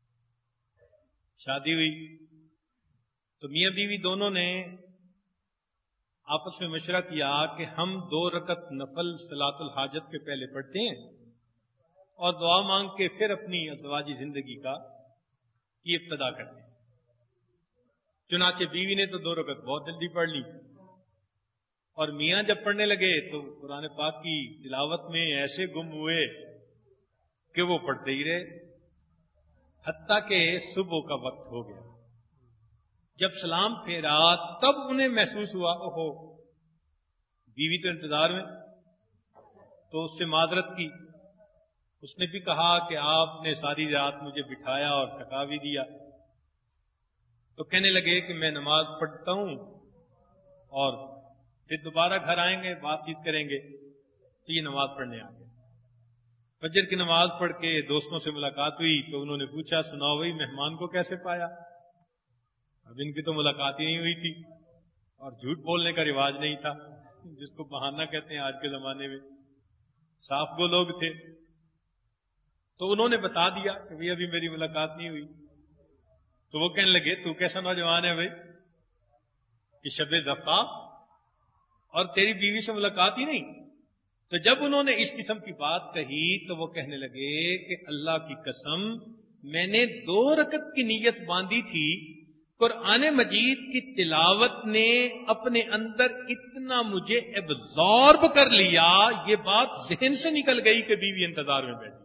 Speaker 2: شادی ہوئی تو میاں بیوی دونوں نے آپس میں مشورہ کیا کہ ہم 2 رکعت نفل صلاۃ الحاجت کے پہلے پڑھتے ہیں اور دعا مانگ کے پھر اپنی ازدواجی زندگی کی ابتدا کرتے ہیں۔ چنانچہ بیوی نے تو 2 رکعت بہت جلدی پڑھ لی، اور میاں جب پڑھنے لگے تو قرآن پاک کی تلاوت میں ایسے گم ہوئے کہ وہ پڑھتے ہی رہے، حتیٰ کہ صبح کا وقت ہو گیا۔ جب سلام پھیرا تب انہیں محسوس ہوا اوہو بیوی تو انتظار میں، تو اس سے معذرت کی. اس نے بھی کہا کہ آپ نے ساری رات مجھے بٹھایا اور تھکا بھی دیا. تو کہنے لگے کہ میں نماز پڑھتا ہوں اور پھر دوبارہ گھر آئیں گے، بات چیت کریں گے. تو یہ نماز پڑھنے آ گئے. فجر کی نماز پڑھ کے دوستوں سے ملاقات ہوئی تو انہوں نے پوچھا سناؤ بھائی مہمان کو کیسے پایا؟ اب ان کی تو ملاقات ہی نہیں ہوئی تھی اور جھوٹ بولنے کا رواج نہیں تھا، جس کو بہانہ کہتے ہیں آج کے زمانے میں. صاف وہ لوگ تھے. تو انہوں نے بتا دیا کہ بھئی ابھی میری ملاقات نہیں ہوئی. تو وہ کہنے لگے تو کیسا نوجوان ہے بھائی کہ شب زفاف اور تیری بیوی سے ملاقات ہی نہیں. تو جب انہوں نے اس قسم کی بات کہی تو وہ کہنے لگے کہ اللہ کی قسم میں نے 2 رکعت کی نیت باندھی تھی، قرآن مجید کی تلاوت نے اپنے اندر اتنا مجھے ابزارب کر لیا، یہ بات ذہن سے نکل گئی کہ بیوی انتظار میں بیٹھی.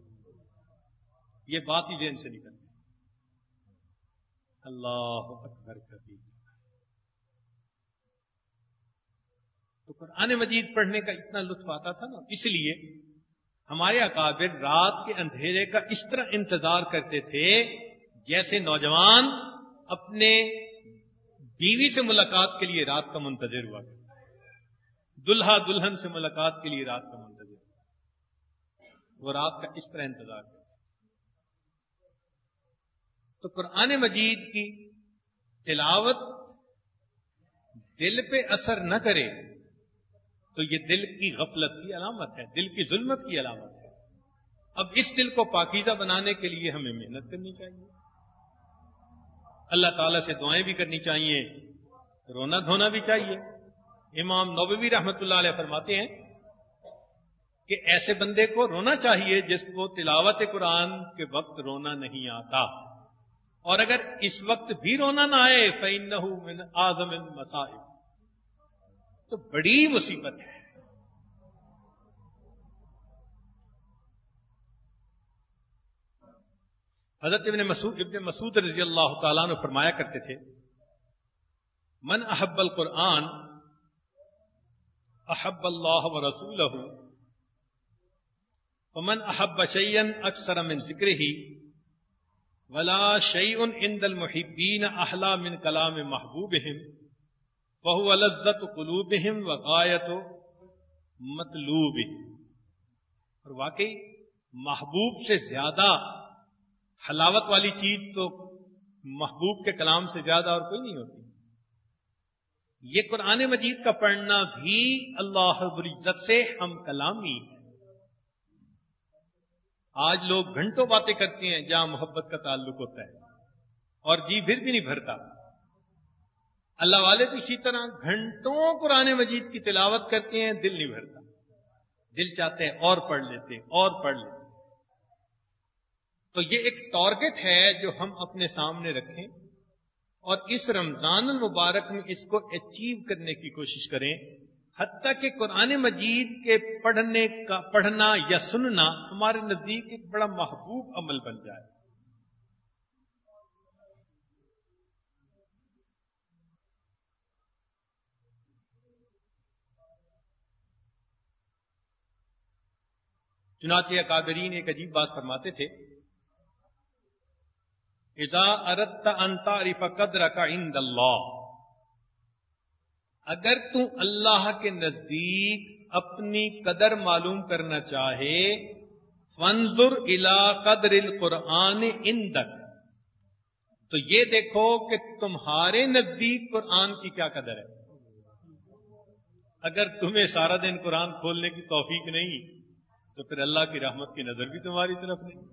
Speaker 2: یہ بات ہی ذہن سے نکل گئی. اللہ اکبر کبیر. تو قرآن مجید پڑھنے کا اتنا لطف آتا تھا نا، اس لیے ہمارے اکابر رات کے اندھیرے کا اس طرح انتظار کرتے تھے جیسے نوجوان اپنے بیوی سے ملاقات کے لیے رات کا منتظر ہوا کرتا ہے. دلہا دلہن سے ملاقات کے لیے رات کا منتظر، وہ رات کا اس طرح انتظار کرتا. تو قرآن مجید کی تلاوت دل پہ اثر نہ کرے تو یہ دل کی غفلت کی علامت ہے، دل کی ظلمت کی علامت ہے. اب اس دل کو پاکیزہ بنانے کے لیے ہمیں محنت کرنی چاہیے، اللہ تعالیٰ سے دعائیں بھی کرنی چاہیے، رونا دھونا بھی چاہیے. امام نووی رحمۃ اللہ علیہ فرماتے ہیں کہ ایسے بندے کو رونا چاہیے جس کو تلاوت قرآن کے وقت رونا نہیں آتا، اور اگر اس وقت بھی رونا نہ آئے فَإِنَّهُ مِنْ أَعْظَمِ الْمَصَائِبِ، تو بڑی مصیبت ہے. حضرت ابن مسعود رضی اللہ تعالیٰ عنہ فرمایا کرتے تھے من احب القرآن احب اللہ ورسولہ ومن احب شیئا اکثر من ذکرہ ولا شیء عند المحبین احلی من کلام محبوبہم وهو لذت قلوبہم وغایت مطلوبہم. اور واقعی محبوب سے زیادہ حلاوت والی چیز تو محبوب کے کلام سے زیادہ اور کوئی نہیں ہوتی. یہ قرآن مجید کا پڑھنا بھی اللہ رب العزت سے ہم کلامی ہے. آج لوگ گھنٹوں باتیں کرتے ہیں جہاں محبت کا تعلق ہوتا ہے اور جی پھر بھی نہیں بھرتا. اللہ والے بھی اسی طرح گھنٹوں قرآن مجید کی تلاوت کرتے ہیں، دل نہیں بھرتا. دل چاہتے ہیں اور پڑھ لیتے اور پڑھ لیتے. تو یہ ایک ٹارگٹ ہے جو ہم اپنے سامنے رکھیں اور اس رمضان المبارک میں اس کو اچیو کرنے کی کوشش کریں، حتیٰ کہ قرآن مجید کے پڑھنا یا سننا ہمارے نزدیک ایک بڑا محبوب عمل بن جائے. چنانچہ اکابرین ایک عجیب بات فرماتے تھے اذا اردت ان تعرف قدرک عند اللہ، اگر تو اللہ کے نزدیک اپنی قدر معلوم کرنا چاہے فانظر الی قدر القرآن عندک، تو یہ دیکھو کہ تمہارے نزدیک قرآن کی کیا قدر ہے. اگر تمہیں سارا دن قرآن کھولنے کی توفیق نہیں تو پھر اللہ کی رحمت کی نظر بھی تمہاری طرف نہیں.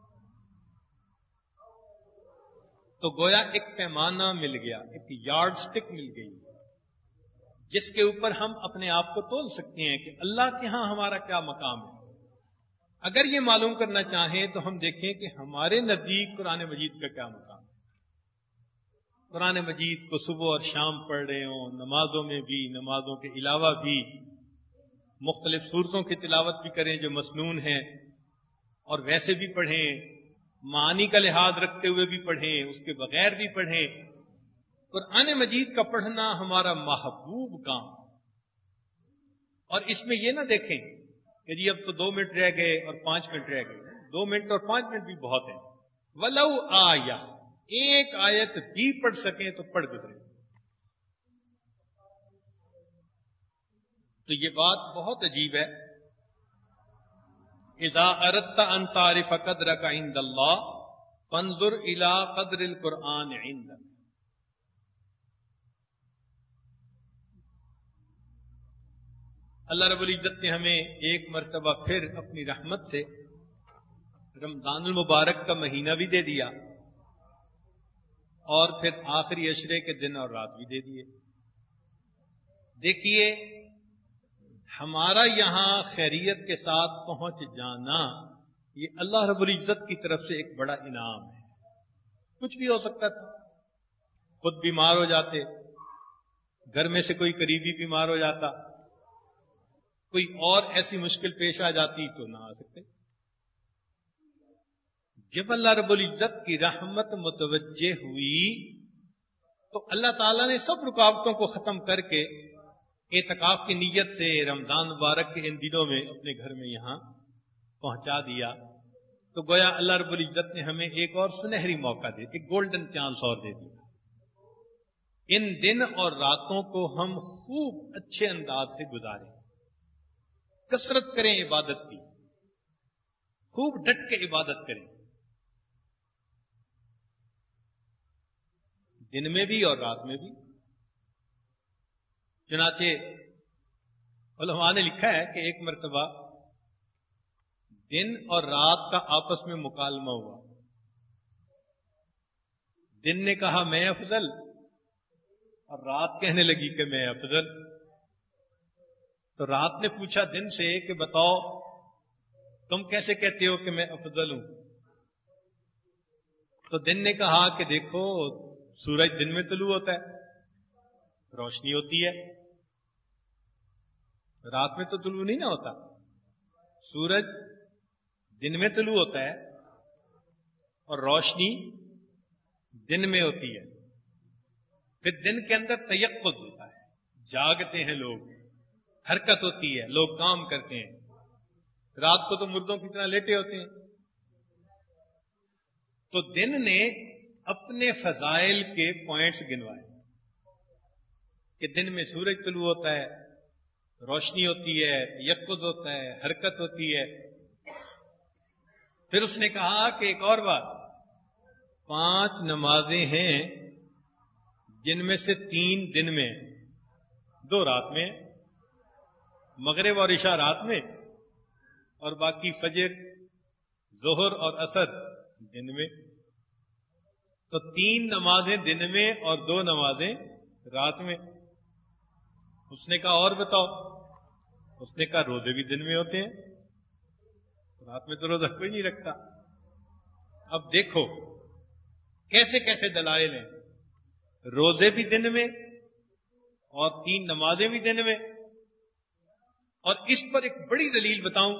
Speaker 2: تو گویا ایک پیمانہ مل گیا، ایک یارڈ سٹک مل گئی جس کے اوپر ہم اپنے آپ کو تول سکتے ہیں کہ اللہ کے ہاں ہمارا کیا مقام ہے. اگر یہ معلوم کرنا چاہیں تو ہم دیکھیں کہ ہمارے نزدیک قرآن مجید کا کیا مقام ہے. قرآن مجید کو صبح اور شام پڑھ رہے ہوں، نمازوں میں بھی، نمازوں کے علاوہ بھی مختلف صورتوں کی تلاوت بھی کریں جو مسنون ہیں، اور ویسے بھی پڑھیں، معانی کا لحاظ رکھتے ہوئے بھی پڑھیں، اس کے بغیر بھی پڑھیں. قرآن مجید کا پڑھنا ہمارا محبوب کام، اور اس میں یہ نہ دیکھیں کہ جی اب تو 2 منٹ رہ گئے اور 5 منٹ رہ گئے. 2 منٹ اور 5 منٹ بھی بہت ہیں. ولو آیا، ایک آیت بھی پڑھ سکیں تو پڑھ گزرے. تو یہ بات بہت عجیب ہے. اذا اردت ان تعرف قدرك عند الله فانظر الى قدر القرآن عندك. اللہ رب العزت نے ہمیں ایک مرتبہ پھر اپنی رحمت سے رمضان المبارک کا مہینہ بھی دے دیا اور پھر آخری عشرے کے دن اور رات بھی دے دیے. دیکھیے ہمارا یہاں خیریت کے ساتھ پہنچ جانا یہ اللہ رب العزت کی طرف سے ایک بڑا انعام ہے. کچھ بھی ہو سکتا تھا، خود بیمار ہو جاتے، گھر میں سے کوئی قریبی بیمار ہو جاتا، کوئی اور ایسی مشکل پیش آ جاتی تو نہ آ سکتے. جب اللہ رب العزت کی رحمت متوجہ ہوئی تو اللہ تعالیٰ نے سب رکاوٹوں کو ختم کر کے اعتکاف کی نیت سے رمضان مبارک کے ان دنوں میں اپنے گھر میں یہاں پہنچا دیا. تو گویا اللہ رب العزت نے ہمیں ایک اور سنہری موقع دے، ایک گولڈن چانس اور دے دیا. ان دن اور راتوں کو ہم خوب اچھے انداز سے گزاریں، کثرت کریں عبادت کی، خوب ڈٹ کے عبادت کریں، دن میں بھی اور رات میں بھی. چنانچہ علماء نے لکھا ہے کہ ایک مرتبہ دن اور رات کا آپس میں مکالمہ ہوا. دن نے کہا میں افضل، اور رات کہنے لگی کہ میں افضل. تو رات نے پوچھا دن سے کہ بتاؤ تم کیسے کہتے ہو کہ میں افضل ہوں؟ تو دن نے کہا کہ دیکھو سورج دن میں طلوع ہوتا ہے، روشنی ہوتی ہے، رات میں تو طلوع نہیں نہ ہوتا. سورج دن میں طلوع ہوتا ہے اور روشنی دن میں ہوتی ہے. پھر دن کے اندر تیقظ ہوتا ہے، جاگتے ہیں لوگ، حرکت ہوتی ہے، لوگ کام کرتے ہیں. رات کو تو مردوں کی طرح لیٹے ہوتے ہیں. تو دن نے اپنے فضائل کے پوائنٹس گنوائے کہ دن میں سورج طلوع ہوتا ہے، روشنی ہوتی ہے، تیقظ ہوتا ہے، حرکت ہوتی ہے. پھر اس نے کہا کہ ایک اور بات، 5 نمازیں ہیں جن میں سے 3 دن میں، 2 رات میں، مغرب اور عشاء رات میں، اور باقی فجر، ظہر اور عصر دن میں. تو 3 نمازیں دن میں اور 2 نمازیں رات میں. اس نے کہا اور بتاؤ؟ اس نے کہا روزے بھی دن میں ہوتے ہیں، رات میں تو روزہ کوئی نہیں رکھتا. اب دیکھو کیسے کیسے دلائل ہیں. روزے بھی دن میں اور 3 نمازیں بھی دن میں. اور اس پر ایک بڑی دلیل بتاؤں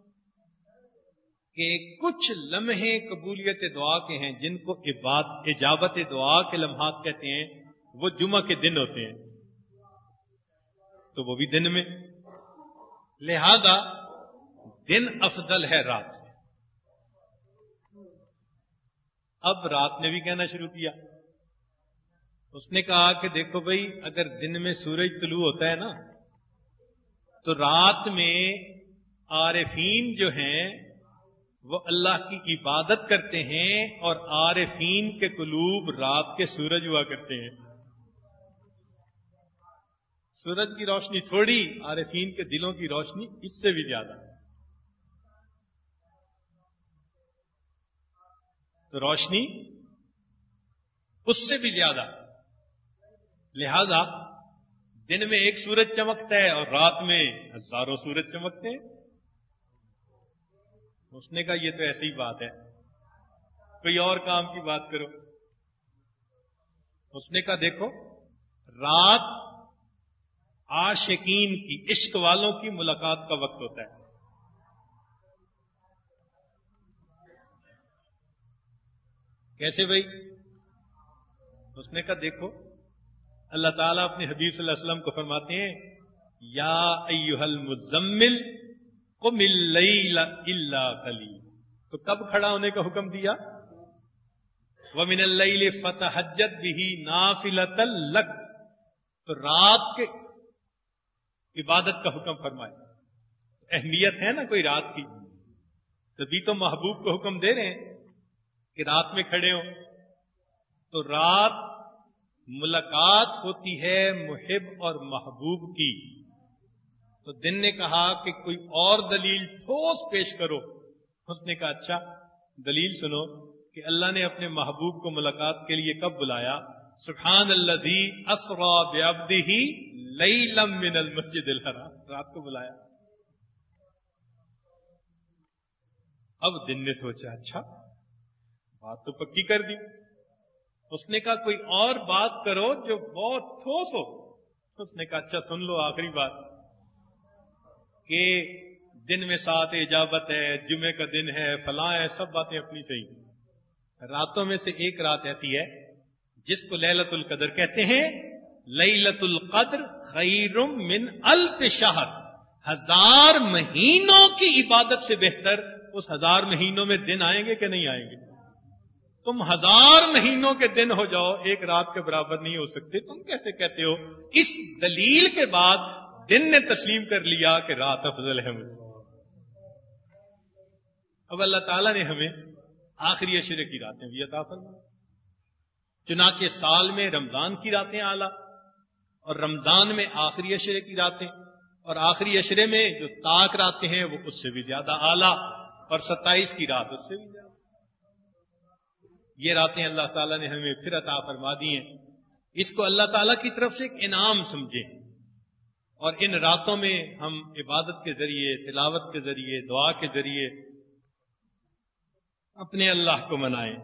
Speaker 2: کہ کچھ لمحے قبولیت دعا کے ہیں جن کو اجابت دعا کے لمحات کہتے ہیں، وہ جمعہ کے دن ہوتے ہیں، تو وہ بھی دن میں. لہذا دن افضل ہے رات سے. اب رات نے بھی کہنا شروع کیا. اس نے کہا کہ دیکھو بھائی اگر دن میں سورج طلوع ہوتا ہے نا تو رات میں عارفین جو ہیں وہ اللہ کی عبادت کرتے ہیں، اور عارفین کے قلوب رات کے سورج ہوا کرتے ہیں. سورج کی روشنی تھوڑی، عارفین کے دلوں کی روشنی اس سے بھی زیادہ. تو روشنی اس سے بھی زیادہ. لہذا دن میں ایک سورج چمکتا ہے اور رات میں ہزاروں سورج چمکتے ہیں. اس نے کہا یہ تو ایسی ہی بات ہے، کوئی اور کام کی بات کرو. اس نے کہا دیکھو رات عاشقین کی، عشق والوں کی ملاقات کا وقت ہوتا ہے. کیسے بھائی؟ اس نے کہا دیکھو اللہ تعالیٰ اپنے حبیب صلی اللہ علیہ وسلم کو فرماتے ہیں یا ایھا المزمل قم اللیل الا قلیلا، تو کب کھڑا ہونے کا حکم دیا؟ وَمِنَ اللَّيْلِ فَتَہجد بِهِ نَافِلَةً لَكَ، تو رات کے عبادت کا حکم فرمایا۔ اہمیت ہے نا کوئی رات کی، تبھی تو محبوب کو حکم دے رہے ہیں کہ رات میں کھڑے ہوں۔ تو رات ملاقات ہوتی ہے محب اور محبوب کی، تو دن نے کہا کہ کوئی اور دلیل ٹھوس پیش کرو۔ اس نے کہا اچھا دلیل سنو کہ اللہ نے اپنے محبوب کو ملاقات کے لیے کب بلایا؟ سبحان الذی اسری بعبدہ لیلا من المسجد الحرام، رات کو بلایا۔ اب دن نے سوچا اچھا بات تو پکی کر دی۔ اس نے کہا کوئی اور بات کرو جو بہت ٹھوس ہو۔ اس نے کہا اچھا سن لو آخری بات کہ دن میں ساتھ اجابت ہے، جمعے کا دن ہے، فلاں ہے، سب باتیں اپنی صحیح۔ راتوں میں سے ایک رات ایسی ہے جس کو لیلۃ القدر کہتے ہیں۔ لیلۃ القدر خیر من الف شہر، 1000 مہینوں کی عبادت سے بہتر اس 1000 مہینوں میں دن آئیں گے کہ نہیں آئیں گے؟ تم 1000 مہینوں کے دن ہو جاؤ، ایک رات کے برابر نہیں ہو سکتے۔ تم کیسے کہتے ہو؟ اس دلیل کے بعد دن نے تسلیم کر لیا کہ رات افضل ہے مجھ سے۔ اب اللہ تعالیٰ نے ہمیں آخری عشرے کی راتیں بھی عطا فرمائیں، چنانچہ سال میں رمضان کی راتیں اعلیٰ، اور رمضان میں آخری عشرے کی راتیں، اور آخری عشرے میں جو طاق راتیں ہیں وہ اس سے بھی زیادہ اعلیٰ، اور 27 کی رات اس سے بھی زیادہ۔ یہ راتیں اللہ تعالیٰ نے ہمیں پھر عطا فرما دی ہیں، اس کو اللہ تعالیٰ کی طرف سے ایک انعام سمجھیں، اور ان راتوں میں ہم عبادت کے ذریعے، تلاوت کے ذریعے، دعا کے ذریعے اپنے اللہ کو منائیں۔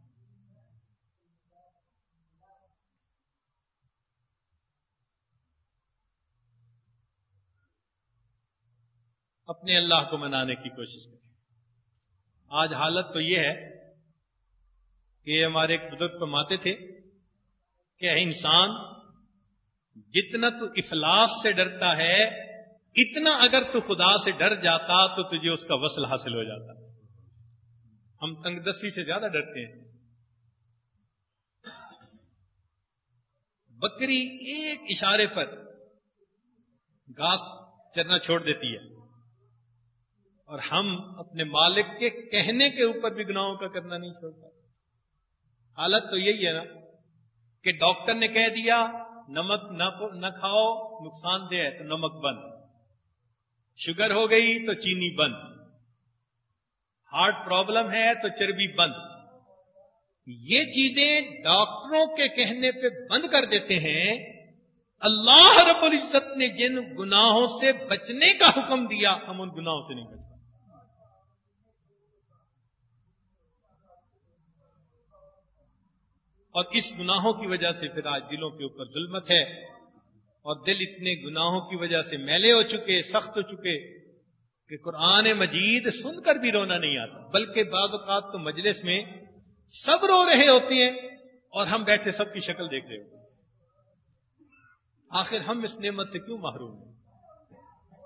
Speaker 2: اپنے اللہ کو منانے کی کوشش کریں۔ آج حالت تو یہ ہے کہ ہمارے ایک بزرگ فرماتے تھے کہ اے انسان، جتنا تو افلاس سے ڈرتا ہے اتنا اگر تو خدا سے ڈر جاتا تو تجھے اس کا وصل حاصل ہو جاتا۔ ہم تنگ دستی سے زیادہ ڈرتے ہیں۔ بکری ایک اشارے پر گھاس چرنا چھوڑ دیتی ہے، اور ہم اپنے مالک کے کہنے کے اوپر بھی گناہوں کا کرنا نہیں چھوڑتا۔ حالت تو یہی ہے نا کہ ڈاکٹر نے کہہ دیا نمک نہ کھاؤ، نقصان دہ ہے، تو نمک بند، شوگر ہو گئی تو چینی بند، ہارٹ پرابلم ہے تو چربی بند۔ یہ چیزیں ڈاکٹروں کے کہنے پہ بند کر دیتے ہیں۔ اللہ رب العزت نے جن گناہوں سے بچنے کا حکم دیا ہم ان گناہوں سے نہیں بچ پاتے۔ اور اس گناہوں کی وجہ سے پھر آج دلوں کے اوپر ظلمت ہے، اور دل اتنے گناہوں کی وجہ سے میلے ہو چکے، سخت ہو چکے کہ قرآن مجید سن کر بھی رونا نہیں آتا، بلکہ بعض اوقات تو مجلس میں سب رو رہے ہوتے ہیں اور ہم بیٹھے سب کی شکل دیکھ رہے ہوتے ہیں۔ آخر ہم اس نعمت سے کیوں محروم ہیں؟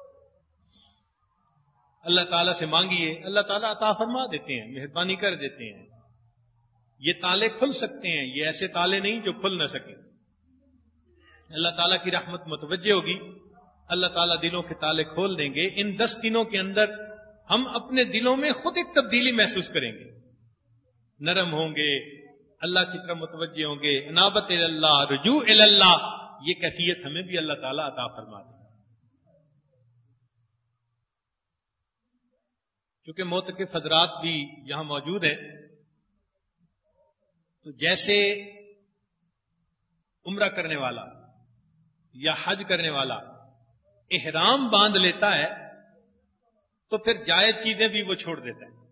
Speaker 2: اللہ تعالیٰ سے مانگیے، اللہ تعالیٰ عطا فرما دیتے ہیں، مہربانی کر دیتے ہیں۔ یہ تالے کھل سکتے ہیں، یہ ایسے تالے نہیں جو کھل نہ سکیں۔ اللہ تعالیٰ کی رحمت متوجہ ہوگی، اللہ تعالیٰ دلوں کے تالے کھول دیں گے۔ ان 10 دنوں کے اندر ہم اپنے دلوں میں خود ایک تبدیلی محسوس کریں گے، نرم ہوں گے، اللہ کی طرف متوجہ ہوں گے، انابت اللہ، رجوع اللہ، یہ کیفیت ہمیں بھی اللہ تعالیٰ عطا فرما دے۔ چونکہ معتکف حضرات بھی یہاں موجود ہیں، تو جیسے عمرہ کرنے والا یا حج کرنے والا احرام باندھ لیتا ہے تو پھر جائز چیزیں بھی وہ چھوڑ دیتا ہے۔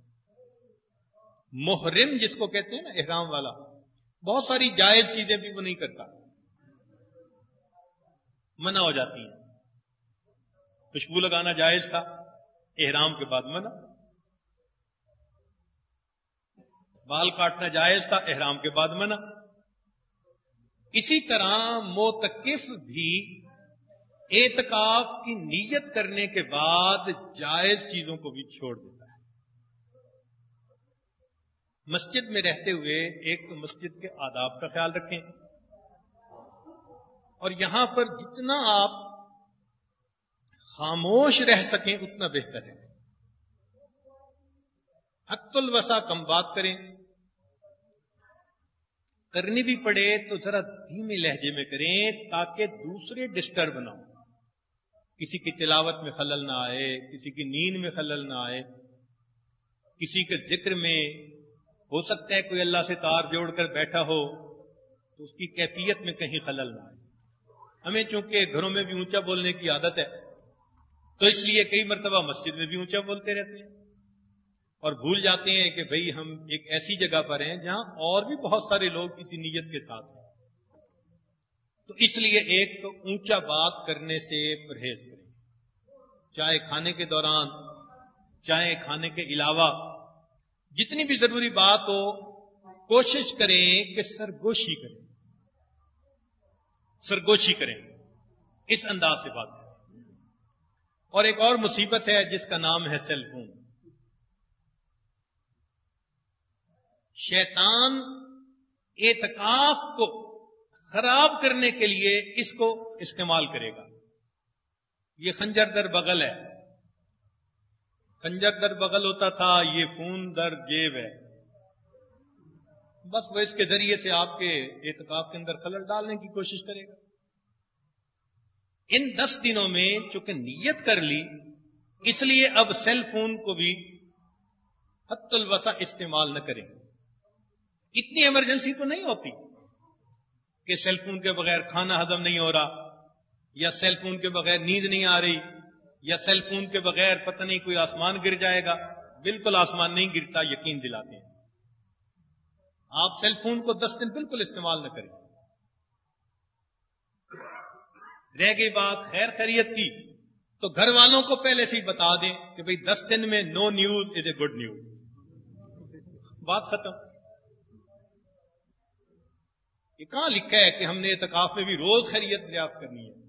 Speaker 2: محرم جس کو کہتے ہیں نا، احرام والا، بہت ساری جائز چیزیں بھی وہ نہیں کرتا، منع ہو جاتی ہیں۔ خوشبو لگانا جائز تھا، احرام کے بعد منع۔ بال کاٹنا جائز تھا، احرام کے بعد منع۔ اسی طرح معتکف بھی اعتکاف کی نیت کرنے کے بعد جائز چیزوں کو بھی چھوڑ دیتا ہے. مسجد میں رہتے ہوئے ایک تو مسجد کے آداب کا خیال رکھیں، اور یہاں پر جتنا آپ خاموش رہ سکیں اتنا بہتر ہے. حد الوسع کم بات کریں، کرنی بھی پڑے تو ذرا دھیمے لہجے میں کریں تاکہ دوسرے ڈسٹرب نہ ہو، کسی کی تلاوت میں خلل نہ آئے، کسی کی نیند میں خلل نہ آئے، کسی کے ذکر میں ہو سکتا ہے کوئی اللہ سے تار جوڑ کر بیٹھا ہو تو اس کی کیفیت میں کہیں خلل نہ آئے. ہمیں چونکہ گھروں میں بھی اونچا بولنے کی عادت ہے تو اس لیے کئی مرتبہ مسجد میں بھی اونچا بولتے رہتے ہیں اور بھول جاتے ہیں کہ بھئی ہم ایک ایسی جگہ پر ہیں جہاں اور بھی بہت سارے لوگ اسی نیت کے ساتھ ہیں. تو اس لیے ایک تو اونچا بات کرنے سے پرہیز کریں، چاہے کھانے کے دوران چاہے کھانے کے علاوہ. جتنی بھی ضروری بات ہو کوشش کریں کہ سرگوشی کریں، سرگوشی کریں، اس انداز سے بات کریں. اور ایک اور مصیبت ہے جس کا نام ہے سیل فون. شیطان اعتکاف کو خراب کرنے کے لیے اس کو استعمال کرے گا. یہ خنجر در بغل ہے، خنجر در بغل ہوتا تھا، یہ فون در جیب ہے. بس وہ اس کے ذریعے سے آپ کے اعتکاف کے اندر خلل ڈالنے کی کوشش کرے گا. ان 10 دنوں میں چونکہ نیت کر لی اس لیے اب سیل فون کو بھی حد الوسع استعمال نہ کریں. اتنی ایمرجنسی تو نہیں ہوتی کہ سیل فون کے بغیر کھانا ہضم نہیں ہو رہا، یا سیل فون کے بغیر نیند نہیں آ رہی، یا سیل فون کے بغیر پتہ نہیں کوئی آسمان گر جائے گا. بالکل آسمان نہیں گرتا، یقین دلاتے ہیں. آپ سیل فون کو 10 دن بالکل استعمال نہ کریں. رہ گئی بات خیر خیریت کی تو گھر والوں کو پہلے سے ہی بتا دیں کہ بھئی 10 دن میں no news is a good news. بات ختم. یہ کہاں لکھا ہے کہ ہم نے اعتکاف میں بھی روز خیریت دریافت کرنی ہے؟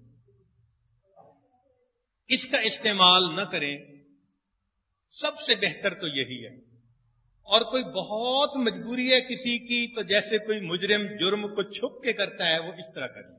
Speaker 2: اس کا استعمال نہ کریں. سب سے بہتر تو یہی ہے. اور کوئی بہت مجبوری ہے کسی کی تو جیسے کوئی مجرم جرم کو چھپ کے کرتا ہے وہ اس طرح کرے.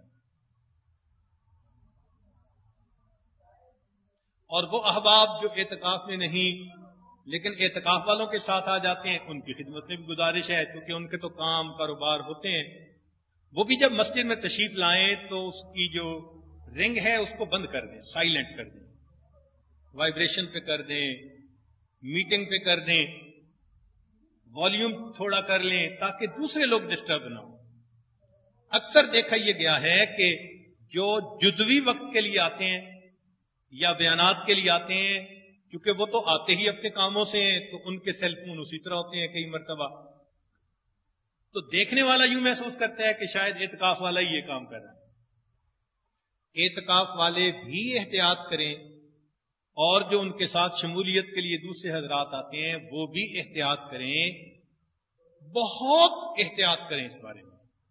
Speaker 2: اور وہ احباب جو اعتکاف میں نہیں لیکن اعتکاف والوں کے ساتھ آ جاتے ہیں ان کی خدمت میں بھی گزارش ہے، کیونکہ ان کے تو کام کاروبار ہوتے ہیں. وہ بھی جب مسجد میں تشریف لائیں تو اس کی جو رنگ ہے اس کو بند کر دیں، سائلنٹ کر دیں، وائبریشن پہ کر دیں، میٹنگ پہ کر دیں، والیوم تھوڑا کر لیں تاکہ دوسرے لوگ ڈسٹرب نہ ہوں. اکثر دیکھا یہ گیا ہے کہ جو جزوی وقت کے لیے آتے ہیں یا بیانات کے لیے آتے ہیں، کیونکہ وہ تو آتے ہی اپنے کاموں سے ہیں تو ان کے سیل فون اسی طرح ہوتے ہیں کئی مرتبہ. تو دیکھنے والا یوں محسوس کرتا ہے کہ شاید اعتکاف والا ہی یہ کام کر رہا ہے. اعتکاف والے بھی احتیاط کریں، اور جو ان کے ساتھ شمولیت کے لیے دوسرے حضرات آتے ہیں وہ بھی احتیاط کریں، بہت احتیاط کریں اس بارے میں.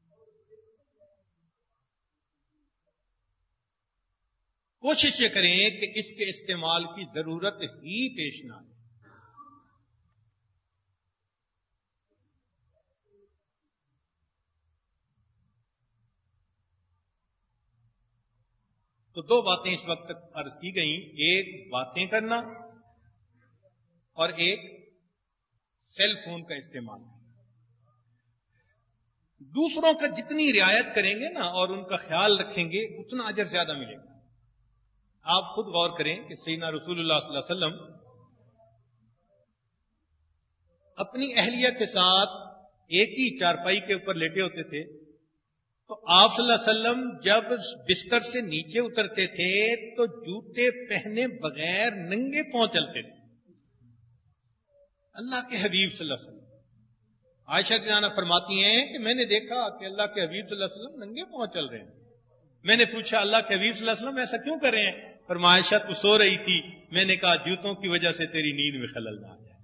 Speaker 2: کوشش یہ کریں کہ اس کے استعمال کی ضرورت ہی پیش نہ آئے. تو 2 باتیں اس وقت تک عرض کی گئیں، ایک باتیں کرنا اور ایک سیل فون کا استعمال. دوسروں کا جتنی رعایت کریں گے نا اور ان کا خیال رکھیں گے اتنا اجر زیادہ ملے گا. آپ خود غور کریں کہ سیدنا رسول اللہ صلی اللہ علیہ وسلم اپنی اہلیہ کے ساتھ ایک ہی چارپائی کے اوپر لیٹے ہوتے تھے تو آپ صلی اللہ علیہ وسلم جب بستر سے نیچے اترتے تھے تو جوتے پہنے بغیر ننگے پاؤں چلتے تھے. اللہ کے حبیب صلی اللہ علیہ وسلم. عائشہ جانہ فرماتی ہیں کہ میں نے دیکھا کہ اللہ کے حبیب صلی اللہ علیہ وسلم ننگے پاؤں چل رہے ہیں. میں نے پوچھا اللہ کے حبیب صلی اللہ علیہ وسلم ایسا کیوں کر رہے ہیں؟ فرمایا عائشہ تو سو رہی تھی، میں نے کہا جوتوں کی وجہ سے تیری نیند میں خلل نہ آ جائے.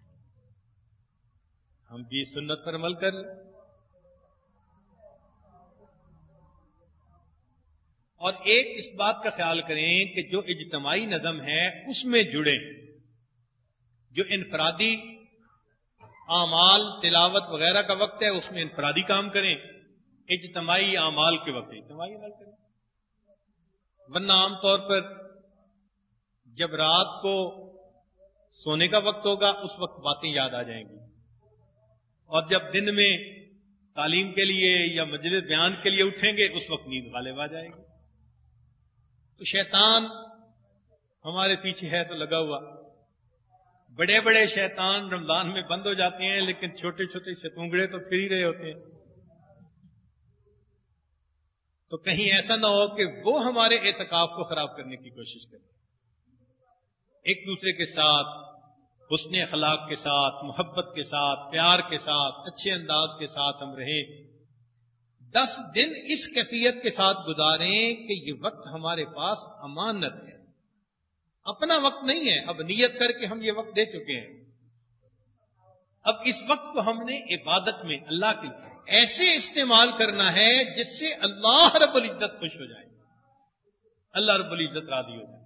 Speaker 2: ہم بھی سنت پر عمل کر لیں. اور ایک اس بات کا خیال کریں کہ جو اجتماعی نظم ہے اس میں جڑیں، جو انفرادی اعمال تلاوت وغیرہ کا وقت ہے اس میں انفرادی کام کریں، اجتماعی اعمال کے وقت اجتماعی عمل کریں. ورنہ عام طور پر جب رات کو سونے کا وقت ہوگا اس وقت باتیں یاد آ جائیں گی، اور جب دن میں تعلیم کے لیے یا مجلس بیان کے لیے اٹھیں گے اس وقت نیند غالب آ جائے گی. تو شیطان ہمارے پیچھے ہے تو لگا ہوا. بڑے بڑے شیطان رمضان میں بند ہو جاتے ہیں لیکن چھوٹے چھوٹے شتونگڑے تو پھر ہی رہے ہوتے ہیں. تو کہیں ایسا نہ ہو کہ وہ ہمارے اعتکاف کو خراب کرنے کی کوشش کریں. ایک دوسرے کے ساتھ حسن اخلاق کے ساتھ، محبت کے ساتھ، پیار کے ساتھ، اچھے انداز کے ساتھ ہم رہیں. 10 دن اس کیفیت کے ساتھ گزاریں کہ یہ وقت ہمارے پاس امانت ہے، اپنا وقت نہیں ہے. اب نیت کر کے ہم یہ وقت دے چکے ہیں، اب اس وقت کو ہم نے عبادت میں اللہ کے ایسے استعمال کرنا ہے جس سے اللہ رب العزت خوش ہو جائے، اللہ رب العزت راضی ہو جائے.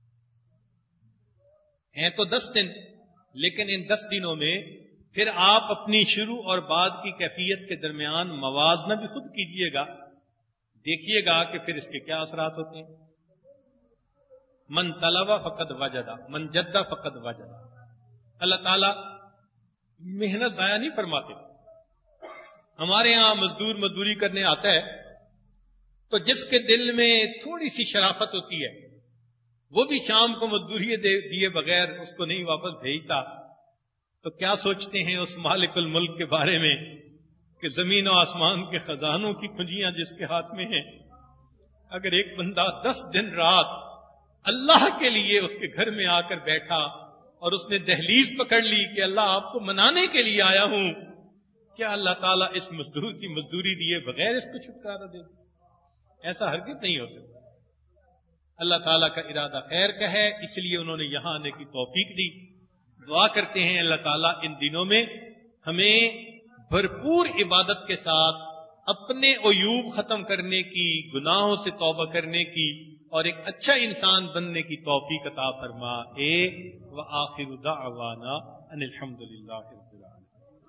Speaker 2: ہیں تو 10 دن، لیکن ان 10 دنوں میں پھر آپ اپنی شروع اور بعد کی کیفیت کے درمیان موازنہ بھی خود کیجئے گا، دیکھیے گا کہ پھر اس کے کیا اثرات ہوتے ہیں. من طلب فقد وجد، من جد فقد وجد. اللہ تعالی محنت ضائع نہیں فرماتے. ہمارے ہاں مزدور مزدوری کرنے آتا ہے تو جس کے دل میں تھوڑی سی شرافت ہوتی ہے وہ بھی شام کو مزدوری دیے بغیر اس کو نہیں واپس بھیجتا. تو کیا سوچتے ہیں اس مالک الملک کے بارے میں کہ زمین و آسمان کے خزانوں کی کنجیاں جس کے ہاتھ میں ہیں، اگر ایک بندہ 10 دن رات اللہ کے لیے اس کے گھر میں آ کر بیٹھا اور اس نے دہلیز پکڑ لی کہ اللہ آپ کو منانے کے لیے آیا ہوں، کیا اللہ تعالیٰ اس مزدور کی مزدوری دیے بغیر اس کو چھٹکارا دے؟ ایسا ہرگز نہیں ہو سکتا. اللہ تعالیٰ کا ارادہ خیر کا ہے، اس لیے انہوں نے یہاں آنے کی توفیق دی. دعا کرتے ہیں اللہ تعالیٰ ان دنوں میں ہمیں بھرپور عبادت کے ساتھ اپنے عیوب ختم کرنے کی، گناہوں سے توبہ کرنے کی اور ایک اچھا انسان بننے کی توفیق عطا فرمائے. وآخر دعوانا ان الحمد للہ رب العالمین.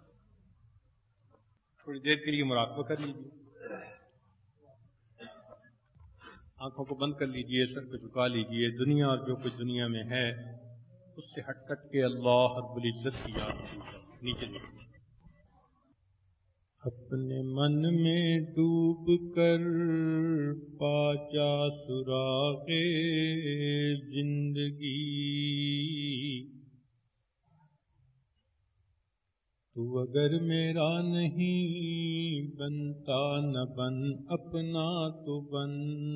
Speaker 2: تھوڑی دیر کے لیے مراقبہ کر لیجیے، آنکھوں کو بند کر لیجئے، سر کو جھکا لیجئے. دنیا اور جو کچھ دنیا میں ہے اس سے ہٹ کٹ کے اللہ رب العزت کی یاد کیجیے. نیچے دیکھیے، اپنے من میں ڈوب کر پا جا سراغ زندگی، تو اگر میرا نہیں بنتا نہ بن، اپنا تو بن.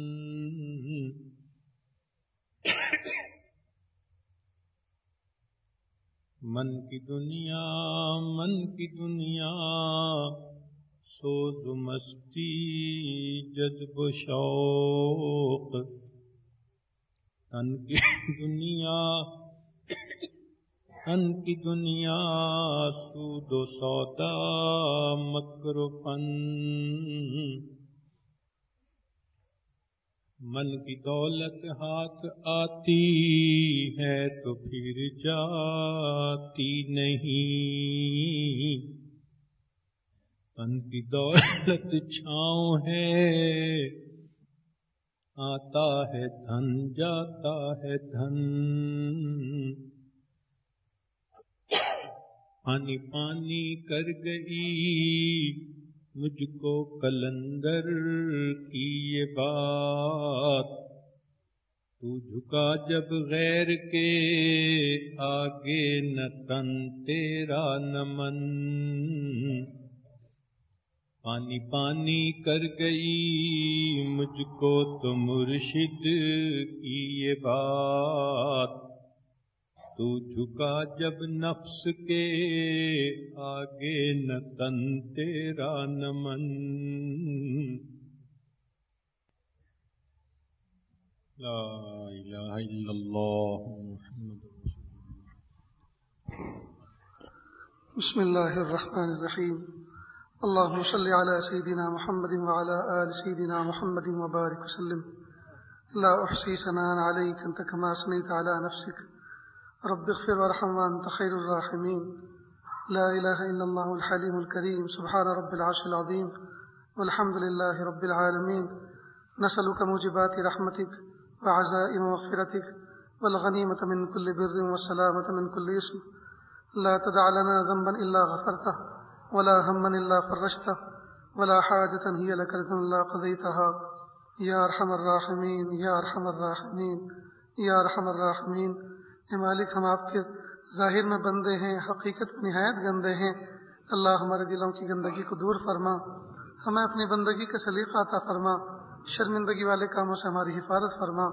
Speaker 2: من کی دنیا سوز و مستی جذب و شوق، تن کی دنیا سود و سودا مکر و فن. من کی دولت ہاتھ آتی ہے تو پھر جاتی نہیں، من کی دولت چھاؤں ہے، آتا ہے دھن جاتا ہے دھن. پانی پانی کر گئی مجھ کو کلندر کی یہ بات، تو جھکا جب غیر کے آگے نہ تن تیرا نہ من. پانی پانی کر گئی مجھ کو تو مرشد کی یہ بات، تو جھکا جب نفس کے آگے نہ تن تیرا نہ من. لا الہ الا اللہ محمد رسول اللہ.
Speaker 1: بسم اللہ الرحمن الرحیم. اللهم صل على سيدنا محمد وعلى آل سيدنا محمد وبارك وسلم. لا أحصي ثناء عليك أنت كما أثنيت على نفسك رب اغفر وارحم وأنت خير الراحمين لا إله إلا الله الحليم الكريم سبحان رب العرش العظيم والحمد لله رب العالمين نسألك موجبات رحمتك وعزائم مغفرتك والغنيمة من كل بر والسلامة من كل اسم لا تدع لنا ذنبا إلا غفرته ولا هما إلا فرجته ولا حاجة هي لك رضا إلا قضيتها یا ارحم الراحمین یا ارحم الراحمین یا ارحم الراحمین۔ اے مالک ہم آپ کے ظاہر میں بندے ہیں، حقیقت میں نہایت گندے ہیں، اللہ ہمارے دلوں کی گندگی کو دور فرما، ہمیں اپنی بندگی کا سلیقہ عطا فرما، شرمندگی والے کاموں سے ہماری حفاظت فرما،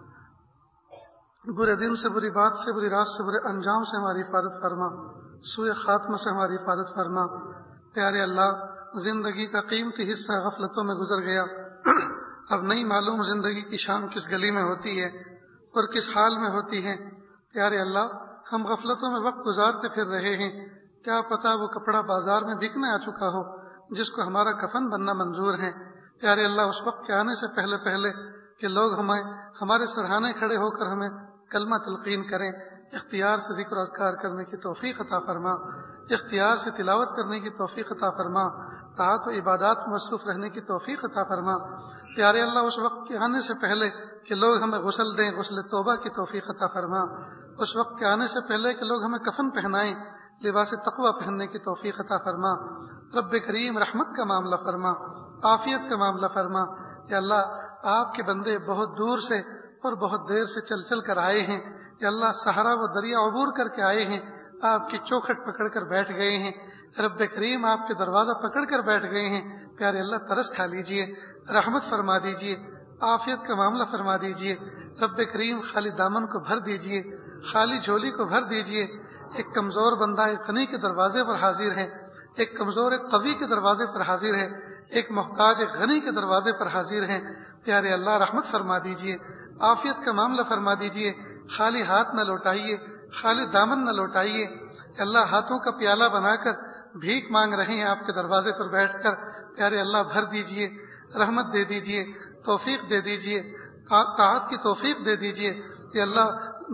Speaker 1: برے دن سے، بری بات سے، بری رات سے، برے انجام سے ہماری حفاظت فرما، سوء خاتمہ سے ہماری حفاظت فرما۔ پیارے اللہ، زندگی کا قیمتی حصہ غفلتوں میں گزر گیا، اب نہیں معلوم زندگی کی شام کس گلی میں ہوتی ہے اور کس حال میں ہوتی ہے۔ پیارے اللہ، ہم غفلتوں میں وقت گزارتے پھر رہے ہیں، کیا پتہ وہ کپڑا بازار میں بکنے آ چکا ہو جس کو ہمارا کفن بننا منظور ہے۔ پیارے اللہ، اس وقت کے آنے سے پہلے پہلے کہ لوگ ہمارے سرہانے کھڑے ہو کر ہمیں کلمہ تلقین کریں، اختیار سے ذکر و اذکار کرنے کی توفیق عطا فرما، اختیار سے تلاوت کرنے کی توفیق عطا فرما، طاعت و عبادات میں مصروف رہنے کی توفیق عطا فرما۔ پیارے اللہ، اس وقت کے آنے سے پہلے کہ لوگ ہمیں غسل دیں، غسل توبہ کی توفیق عطا فرما، اس وقت کے آنے سے پہلے کہ لوگ ہمیں کفن پہنائیں، لباس تقوی پہننے کی توفیق عطا فرما۔ رب کریم، رحمت کا معاملہ فرما، عافیت کا معاملہ فرما۔ یا اللہ، آپ کے بندے بہت دور سے اور بہت دیر سے چل چل کر آئے ہیں، یا اللہ صحرا و دریا عبور کر کے آئے ہیں، آپ کی چوکھٹ پکڑ کر بیٹھ گئے ہیں، رب کریم آپ کے دروازہ پکڑ کر بیٹھ گئے ہیں۔ پیارے اللہ، ترس کھا لیجئے، رحمت فرما دیجئے، عافیت کا معاملہ فرما دیجئے۔ رب کریم، خالی دامن کو بھر دیجئے، خالی جھولی کو بھر دیجئے۔ ایک کمزور بندہ ایک غنی کے دروازے پر حاضر ہے، ایک کمزور ایک قوی کے دروازے پر حاضر ہے، ایک محتاج ایک غنی کے دروازے پر حاضر ہے۔ پیارے اللہ، رحمت فرما دیجئے، عافیت کا معاملہ فرما دیجئے۔ خالی ہاتھ نہ لوٹائیے، خالی دامن نہ لوٹائیے۔ اللہ، ہاتھوں کا پیالہ بنا کر بھیک مانگ رہے ہیں آپ کے دروازے پر بیٹھ کر۔ پیارے اللہ، بھر دیجئے، رحمت دے دیجئے، توفیق دے دیجئے، طاعت کی توفیق دے دیجئے۔ یا اللہ،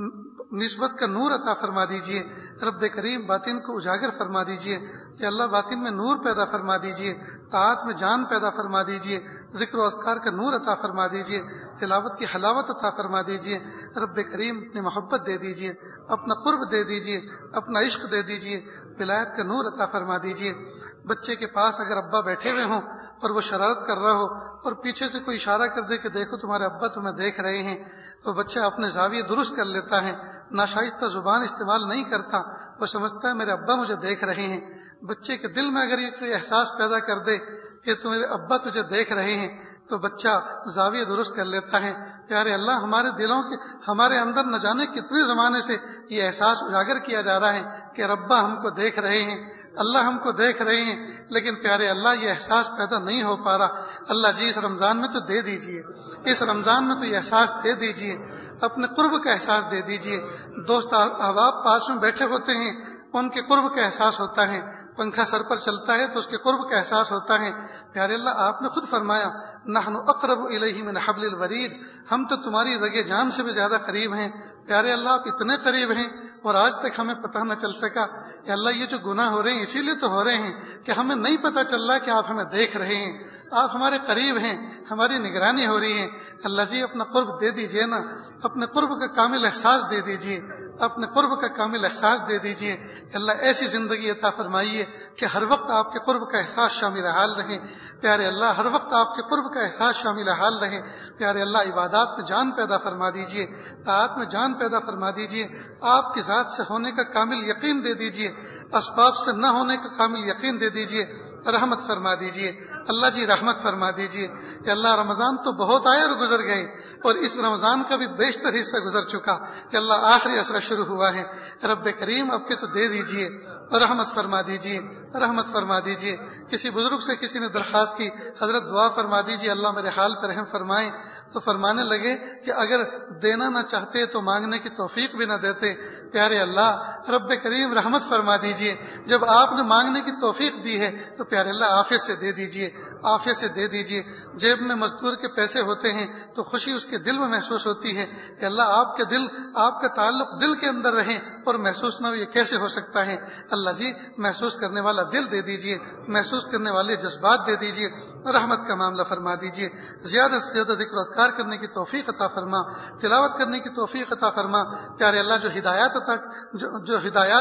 Speaker 1: نسبت کا نور عطا فرما دیجئے۔ رب کریم، باطن کو اجاگر فرما دیجئے۔ یا اللہ، باطن میں نور پیدا فرما دیجئے، طاعت میں جان پیدا فرما دیجئے، ذکر و اذکار کا نور عطا فرما دیجئے، تلاوت کی حلاوت عطا فرما دیجئے۔ رب کریم، اپنی محبت دے دیجئے، اپنا قرب دے دیجئے، اپنا عشق دے دیجئے، ولایت کا نور عطا فرما دیجئے۔ بچے کے پاس اگر ابا بیٹھے ہوئے ہوں اور وہ شرارت کر رہا ہو اور پیچھے سے کوئی اشارہ کر دے کہ دیکھو تمہارے ابا تمہیں دیکھ رہے ہیں، تو بچہ اپنے زاویے درست کر لیتا ہے، ناشائستہ زبان استعمال نہیں کرتا، وہ سمجھتا ہے میرے ابا مجھے دیکھ رہے ہیں۔ بچے کے دل میں اگر یہ کوئی احساس پیدا کر دے کہ تمہارے ابا تجھے دیکھ رہے ہیں تو بچہ زاویہ درست کر لیتا ہے۔ پیارے اللہ، ہمارے دلوں کے، ہمارے اندر نہ جانے کتنے زمانے سے یہ احساس اجاگر کیا جا رہا ہے کہ ربا ہم کو دیکھ رہے ہیں، اللہ ہم کو دیکھ رہے ہیں، لیکن پیارے اللہ یہ احساس پیدا نہیں ہو پا رہا۔ اللہ جی، اس رمضان میں تو دے دیجئے، اس رمضان میں تو یہ احساس دے دیجئے، اپنے قرب کا احساس دے دیجئے۔ دوست احباب پاس میں بیٹھے ہوتے ہیں، ان کے قرب کا احساس ہوتا ہے، پنکھا سر پر چلتا ہے تو اس کے قرب کا احساس ہوتا ہے۔ پیارے اللہ، آپ نے خود فرمایا نحن اقرب الیہ من حبل الورید، ہم تو تمہاری رگے جان سے بھی زیادہ قریب ہیں۔ پیارے اللہ، آپ اتنے قریب ہیں اور آج تک ہمیں پتہ نہ چل سکا کہ اللہ یہ جو گناہ ہو رہے ہیں اسی لیے تو ہو رہے ہیں کہ ہمیں نہیں پتہ چل رہا کہ آپ ہمیں دیکھ رہے ہیں، آپ ہمارے قریب ہیں، ہماری نگرانی ہو رہی ہے۔ اللہ جی، اپنا قرب دے دیجئے نا، اپنے قرب کا کامل احساس دے دیجئے، اپنے قرب کا کامل احساس دے دیجئے۔ اللہ، ایسی زندگی عطا فرمائیے کہ ہر وقت آپ کے قرب کا احساس شامل حال رہے۔ پیارے اللہ، ہر وقت آپ کے قرب کا احساس شامل حال رہے۔ پیارے اللہ، عبادات میں جان پیدا فرما دیجئے، طاعت میں جان پیدا فرما دیجئے، آپ کی ذات سے ہونے کا کامل یقین دے دیجئے، اسباب سے نہ ہونے کا کامل یقین دے دیجئے، رحمت فرما دیجئے۔ اللہ جی، رحمت فرما دیجئے کہ اللہ، رمضان تو بہت آئے اور گزر گئے اور اس رمضان کا بھی بیشتر حصہ گزر چکا کہ اللہ آخری عشرہ شروع ہوا ہے۔ رب کریم، اب کے تو دے دیجئے، رحمت فرما دیجئے، رحمت فرما دیجئے۔ کسی بزرگ سے کسی نے درخواست کی، حضرت دعا فرما دیجئے اللہ میرے حال پر رحم فرمائیں، تو فرمانے لگے کہ اگر دینا نہ چاہتے تو مانگنے کی توفیق بھی نہ دیتے۔ پیارے اللہ، رب کریم، رحمت فرما دیجئے، جب آپ نے مانگنے کی توفیق دی ہے تو پیارے اللہ آفیت سے دے دیجئے، عافیت سے دے دیجیے۔ جیب میں مزدور کے پیسے ہوتے ہیں تو خوشی اس کے دل میں محسوس ہوتی ہے کہ اللہ آپ کے دل، آپ کا تعلق دل کے اندر رہے اور محسوس نہ ہو، یہ کیسے ہو سکتا ہے؟ اللہ جی محسوس کرنے والا دل دے دیجیے، محسوس کرنے والے جذبات دے دیجیے، رحمت کا معاملہ فرما دیجیے، زیادہ سے زیادہ ذکر و اذکار کرنے کی توفیق عطا فرما، تلاوت کرنے کی توفیق عطا فرما۔ پیارے اللہ جو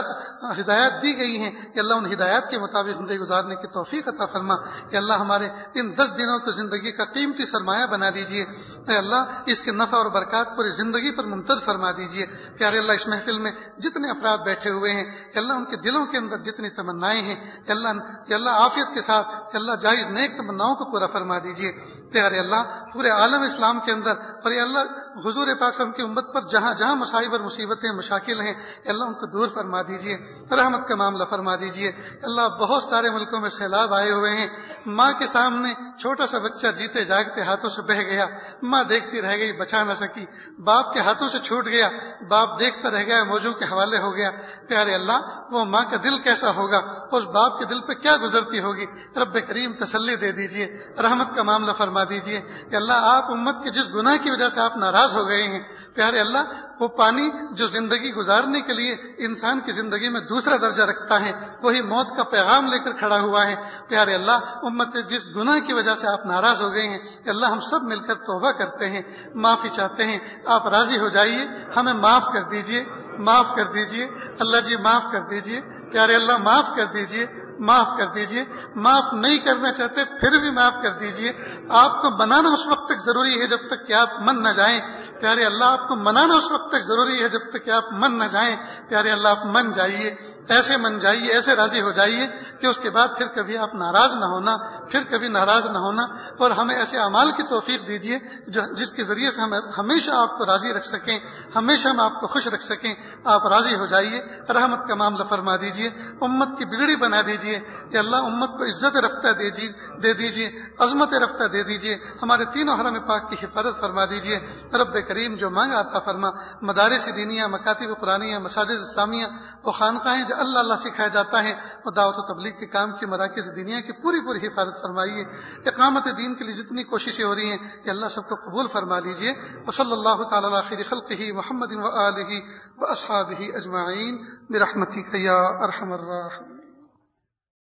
Speaker 1: ہدایات دی گئی ہیں کہ اللہ ان ہدایات کے مطابق زندگی گزارنے کی توفیق عطا فرما۔ کہ اللہ ہمارے ان 10 دنوں کو زندگی کا قیمتی سرمایہ بنا دیجیے۔ اے اللہ اس کے نفع اور برکات پوری زندگی پر ممتد فرما دیجیے۔ پیارے اللہ اس محفل میں جتنے افراد بیٹھے ہوئے ہیں کہ اللہ ان کے دلوں کے اندر جتنی تمنائیں ہیں کہ اللہ عافیت کے ساتھ کہ اللہ جائز نیک تمناؤں کو پورا فرما دیجیے۔ پیارے اللہ پورے عالم اسلام کے اندر اور یا اللہ حضور پاک صلی اللہ علیہ وسلم کی امت پر جہاں جہاں مصائب اور مصیبتیں مشاکل ہیں اللہ ان کو دور فرما دیجیے، رحمت کا معاملہ فرما دیجیے۔ اللہ بہت سارے ملکوں میں سیلاب آئے ہوئے ہیں، ماں کے سامنے چھوٹا سا بچہ جیتے جاگتے ہاتھوں سے بہہ گیا، ماں دیکھتی رہ گئی بچا نہ سکی، باپ کے ہاتھوں سے چھوٹ گیا، باپ دیکھتا رہ گیا موجوں کے حوالے ہو گیا۔ پیارے اللہ وہ ماں کا دل کیسا ہوگا، اس باپ کے دل پہ کیا گزرتی ہوگی؟ رب کریم تسلی دے دیجیے، رحمت کا معاملہ فرما دیجیے کہ اللہ آپ امت کے جس گناہ کی وجہ سے آپ ناراض ہو گئے ہیں، پیارے اللہ وہ پانی جو زندگی گزارنے کے لیے انسان کی زندگی میں دوسرا درجہ رکھتا ہے، وہی موت کا پیغام لے کر کھڑا ہوا ہے۔ پیارے اللہ امت سے جس گناہ کی وجہ سے آپ ناراض ہو گئے ہیں کہ اللہ ہم سب مل کر توبہ کرتے ہیں، معافی چاہتے ہیں، آپ راضی ہو جائیے، ہمیں معاف کر دیجیے، معاف کر دیجیے اللہ جی، معاف کر دیجیے۔ پیارے اللہ معاف کر دیجیے، معاف کر دیجیے، معاف نہیں کرنا چاہتے پھر بھی معاف کر دیجیے۔ آپ کو منانا اس وقت تک ضروری ہے جب تک کہ آپ من نہ جائیں۔ پیارے اللہ آپ کو منانا اس وقت تک ضروری ہے جب تک کہ آپ من نہ جائیں۔ پیارے اللہ آپ من جائیے، ایسے من جائیے، ایسے راضی ہو جائیے کہ اس کے بعد پھر کبھی آپ ناراض نہ ہونا، پھر کبھی ناراض نہ ہونا، اور ہمیں ایسے اعمال کی توفیق دیجیے جس کے ذریعے سے ہم ہمیشہ آپ کو راضی رکھ سکیں، ہمیشہ ہم آپ کو خوش رکھ سکیں۔ آپ راضی ہو جائیے، رحمت کا معاملہ فرما دیجیے، امت کی بگڑی بنا دیجیے کہ اللہ امت کو عزت رفتہ دے دیجیے، عظمت رفتہ دے دیجیے، ہمارے تینوں حرم پاک کی حفاظت فرما دیجیے۔ رب کریم جو مانگا عطا فرما، مدارس دینیہ، مکاتب قرآنیہ، مساجد اسلامیہ، وہ خانقاہیں جو اللہ اللہ سکھایا جاتا ہے، وہ دعوت و تبلیغ کے کام کی مراکز دینیہ کی پوری حفاظت فرمائیے۔ اقامت دین کے لیے جتنی کوششیں ہو رہی ہیں کہ اللہ سب کو قبول فرما لیجیے۔ وصلی اللہ تعالی علی خیر خلقہ محمد و آلہ و اصحابہ اجمعین برحمتک یا ارحم الراحمین۔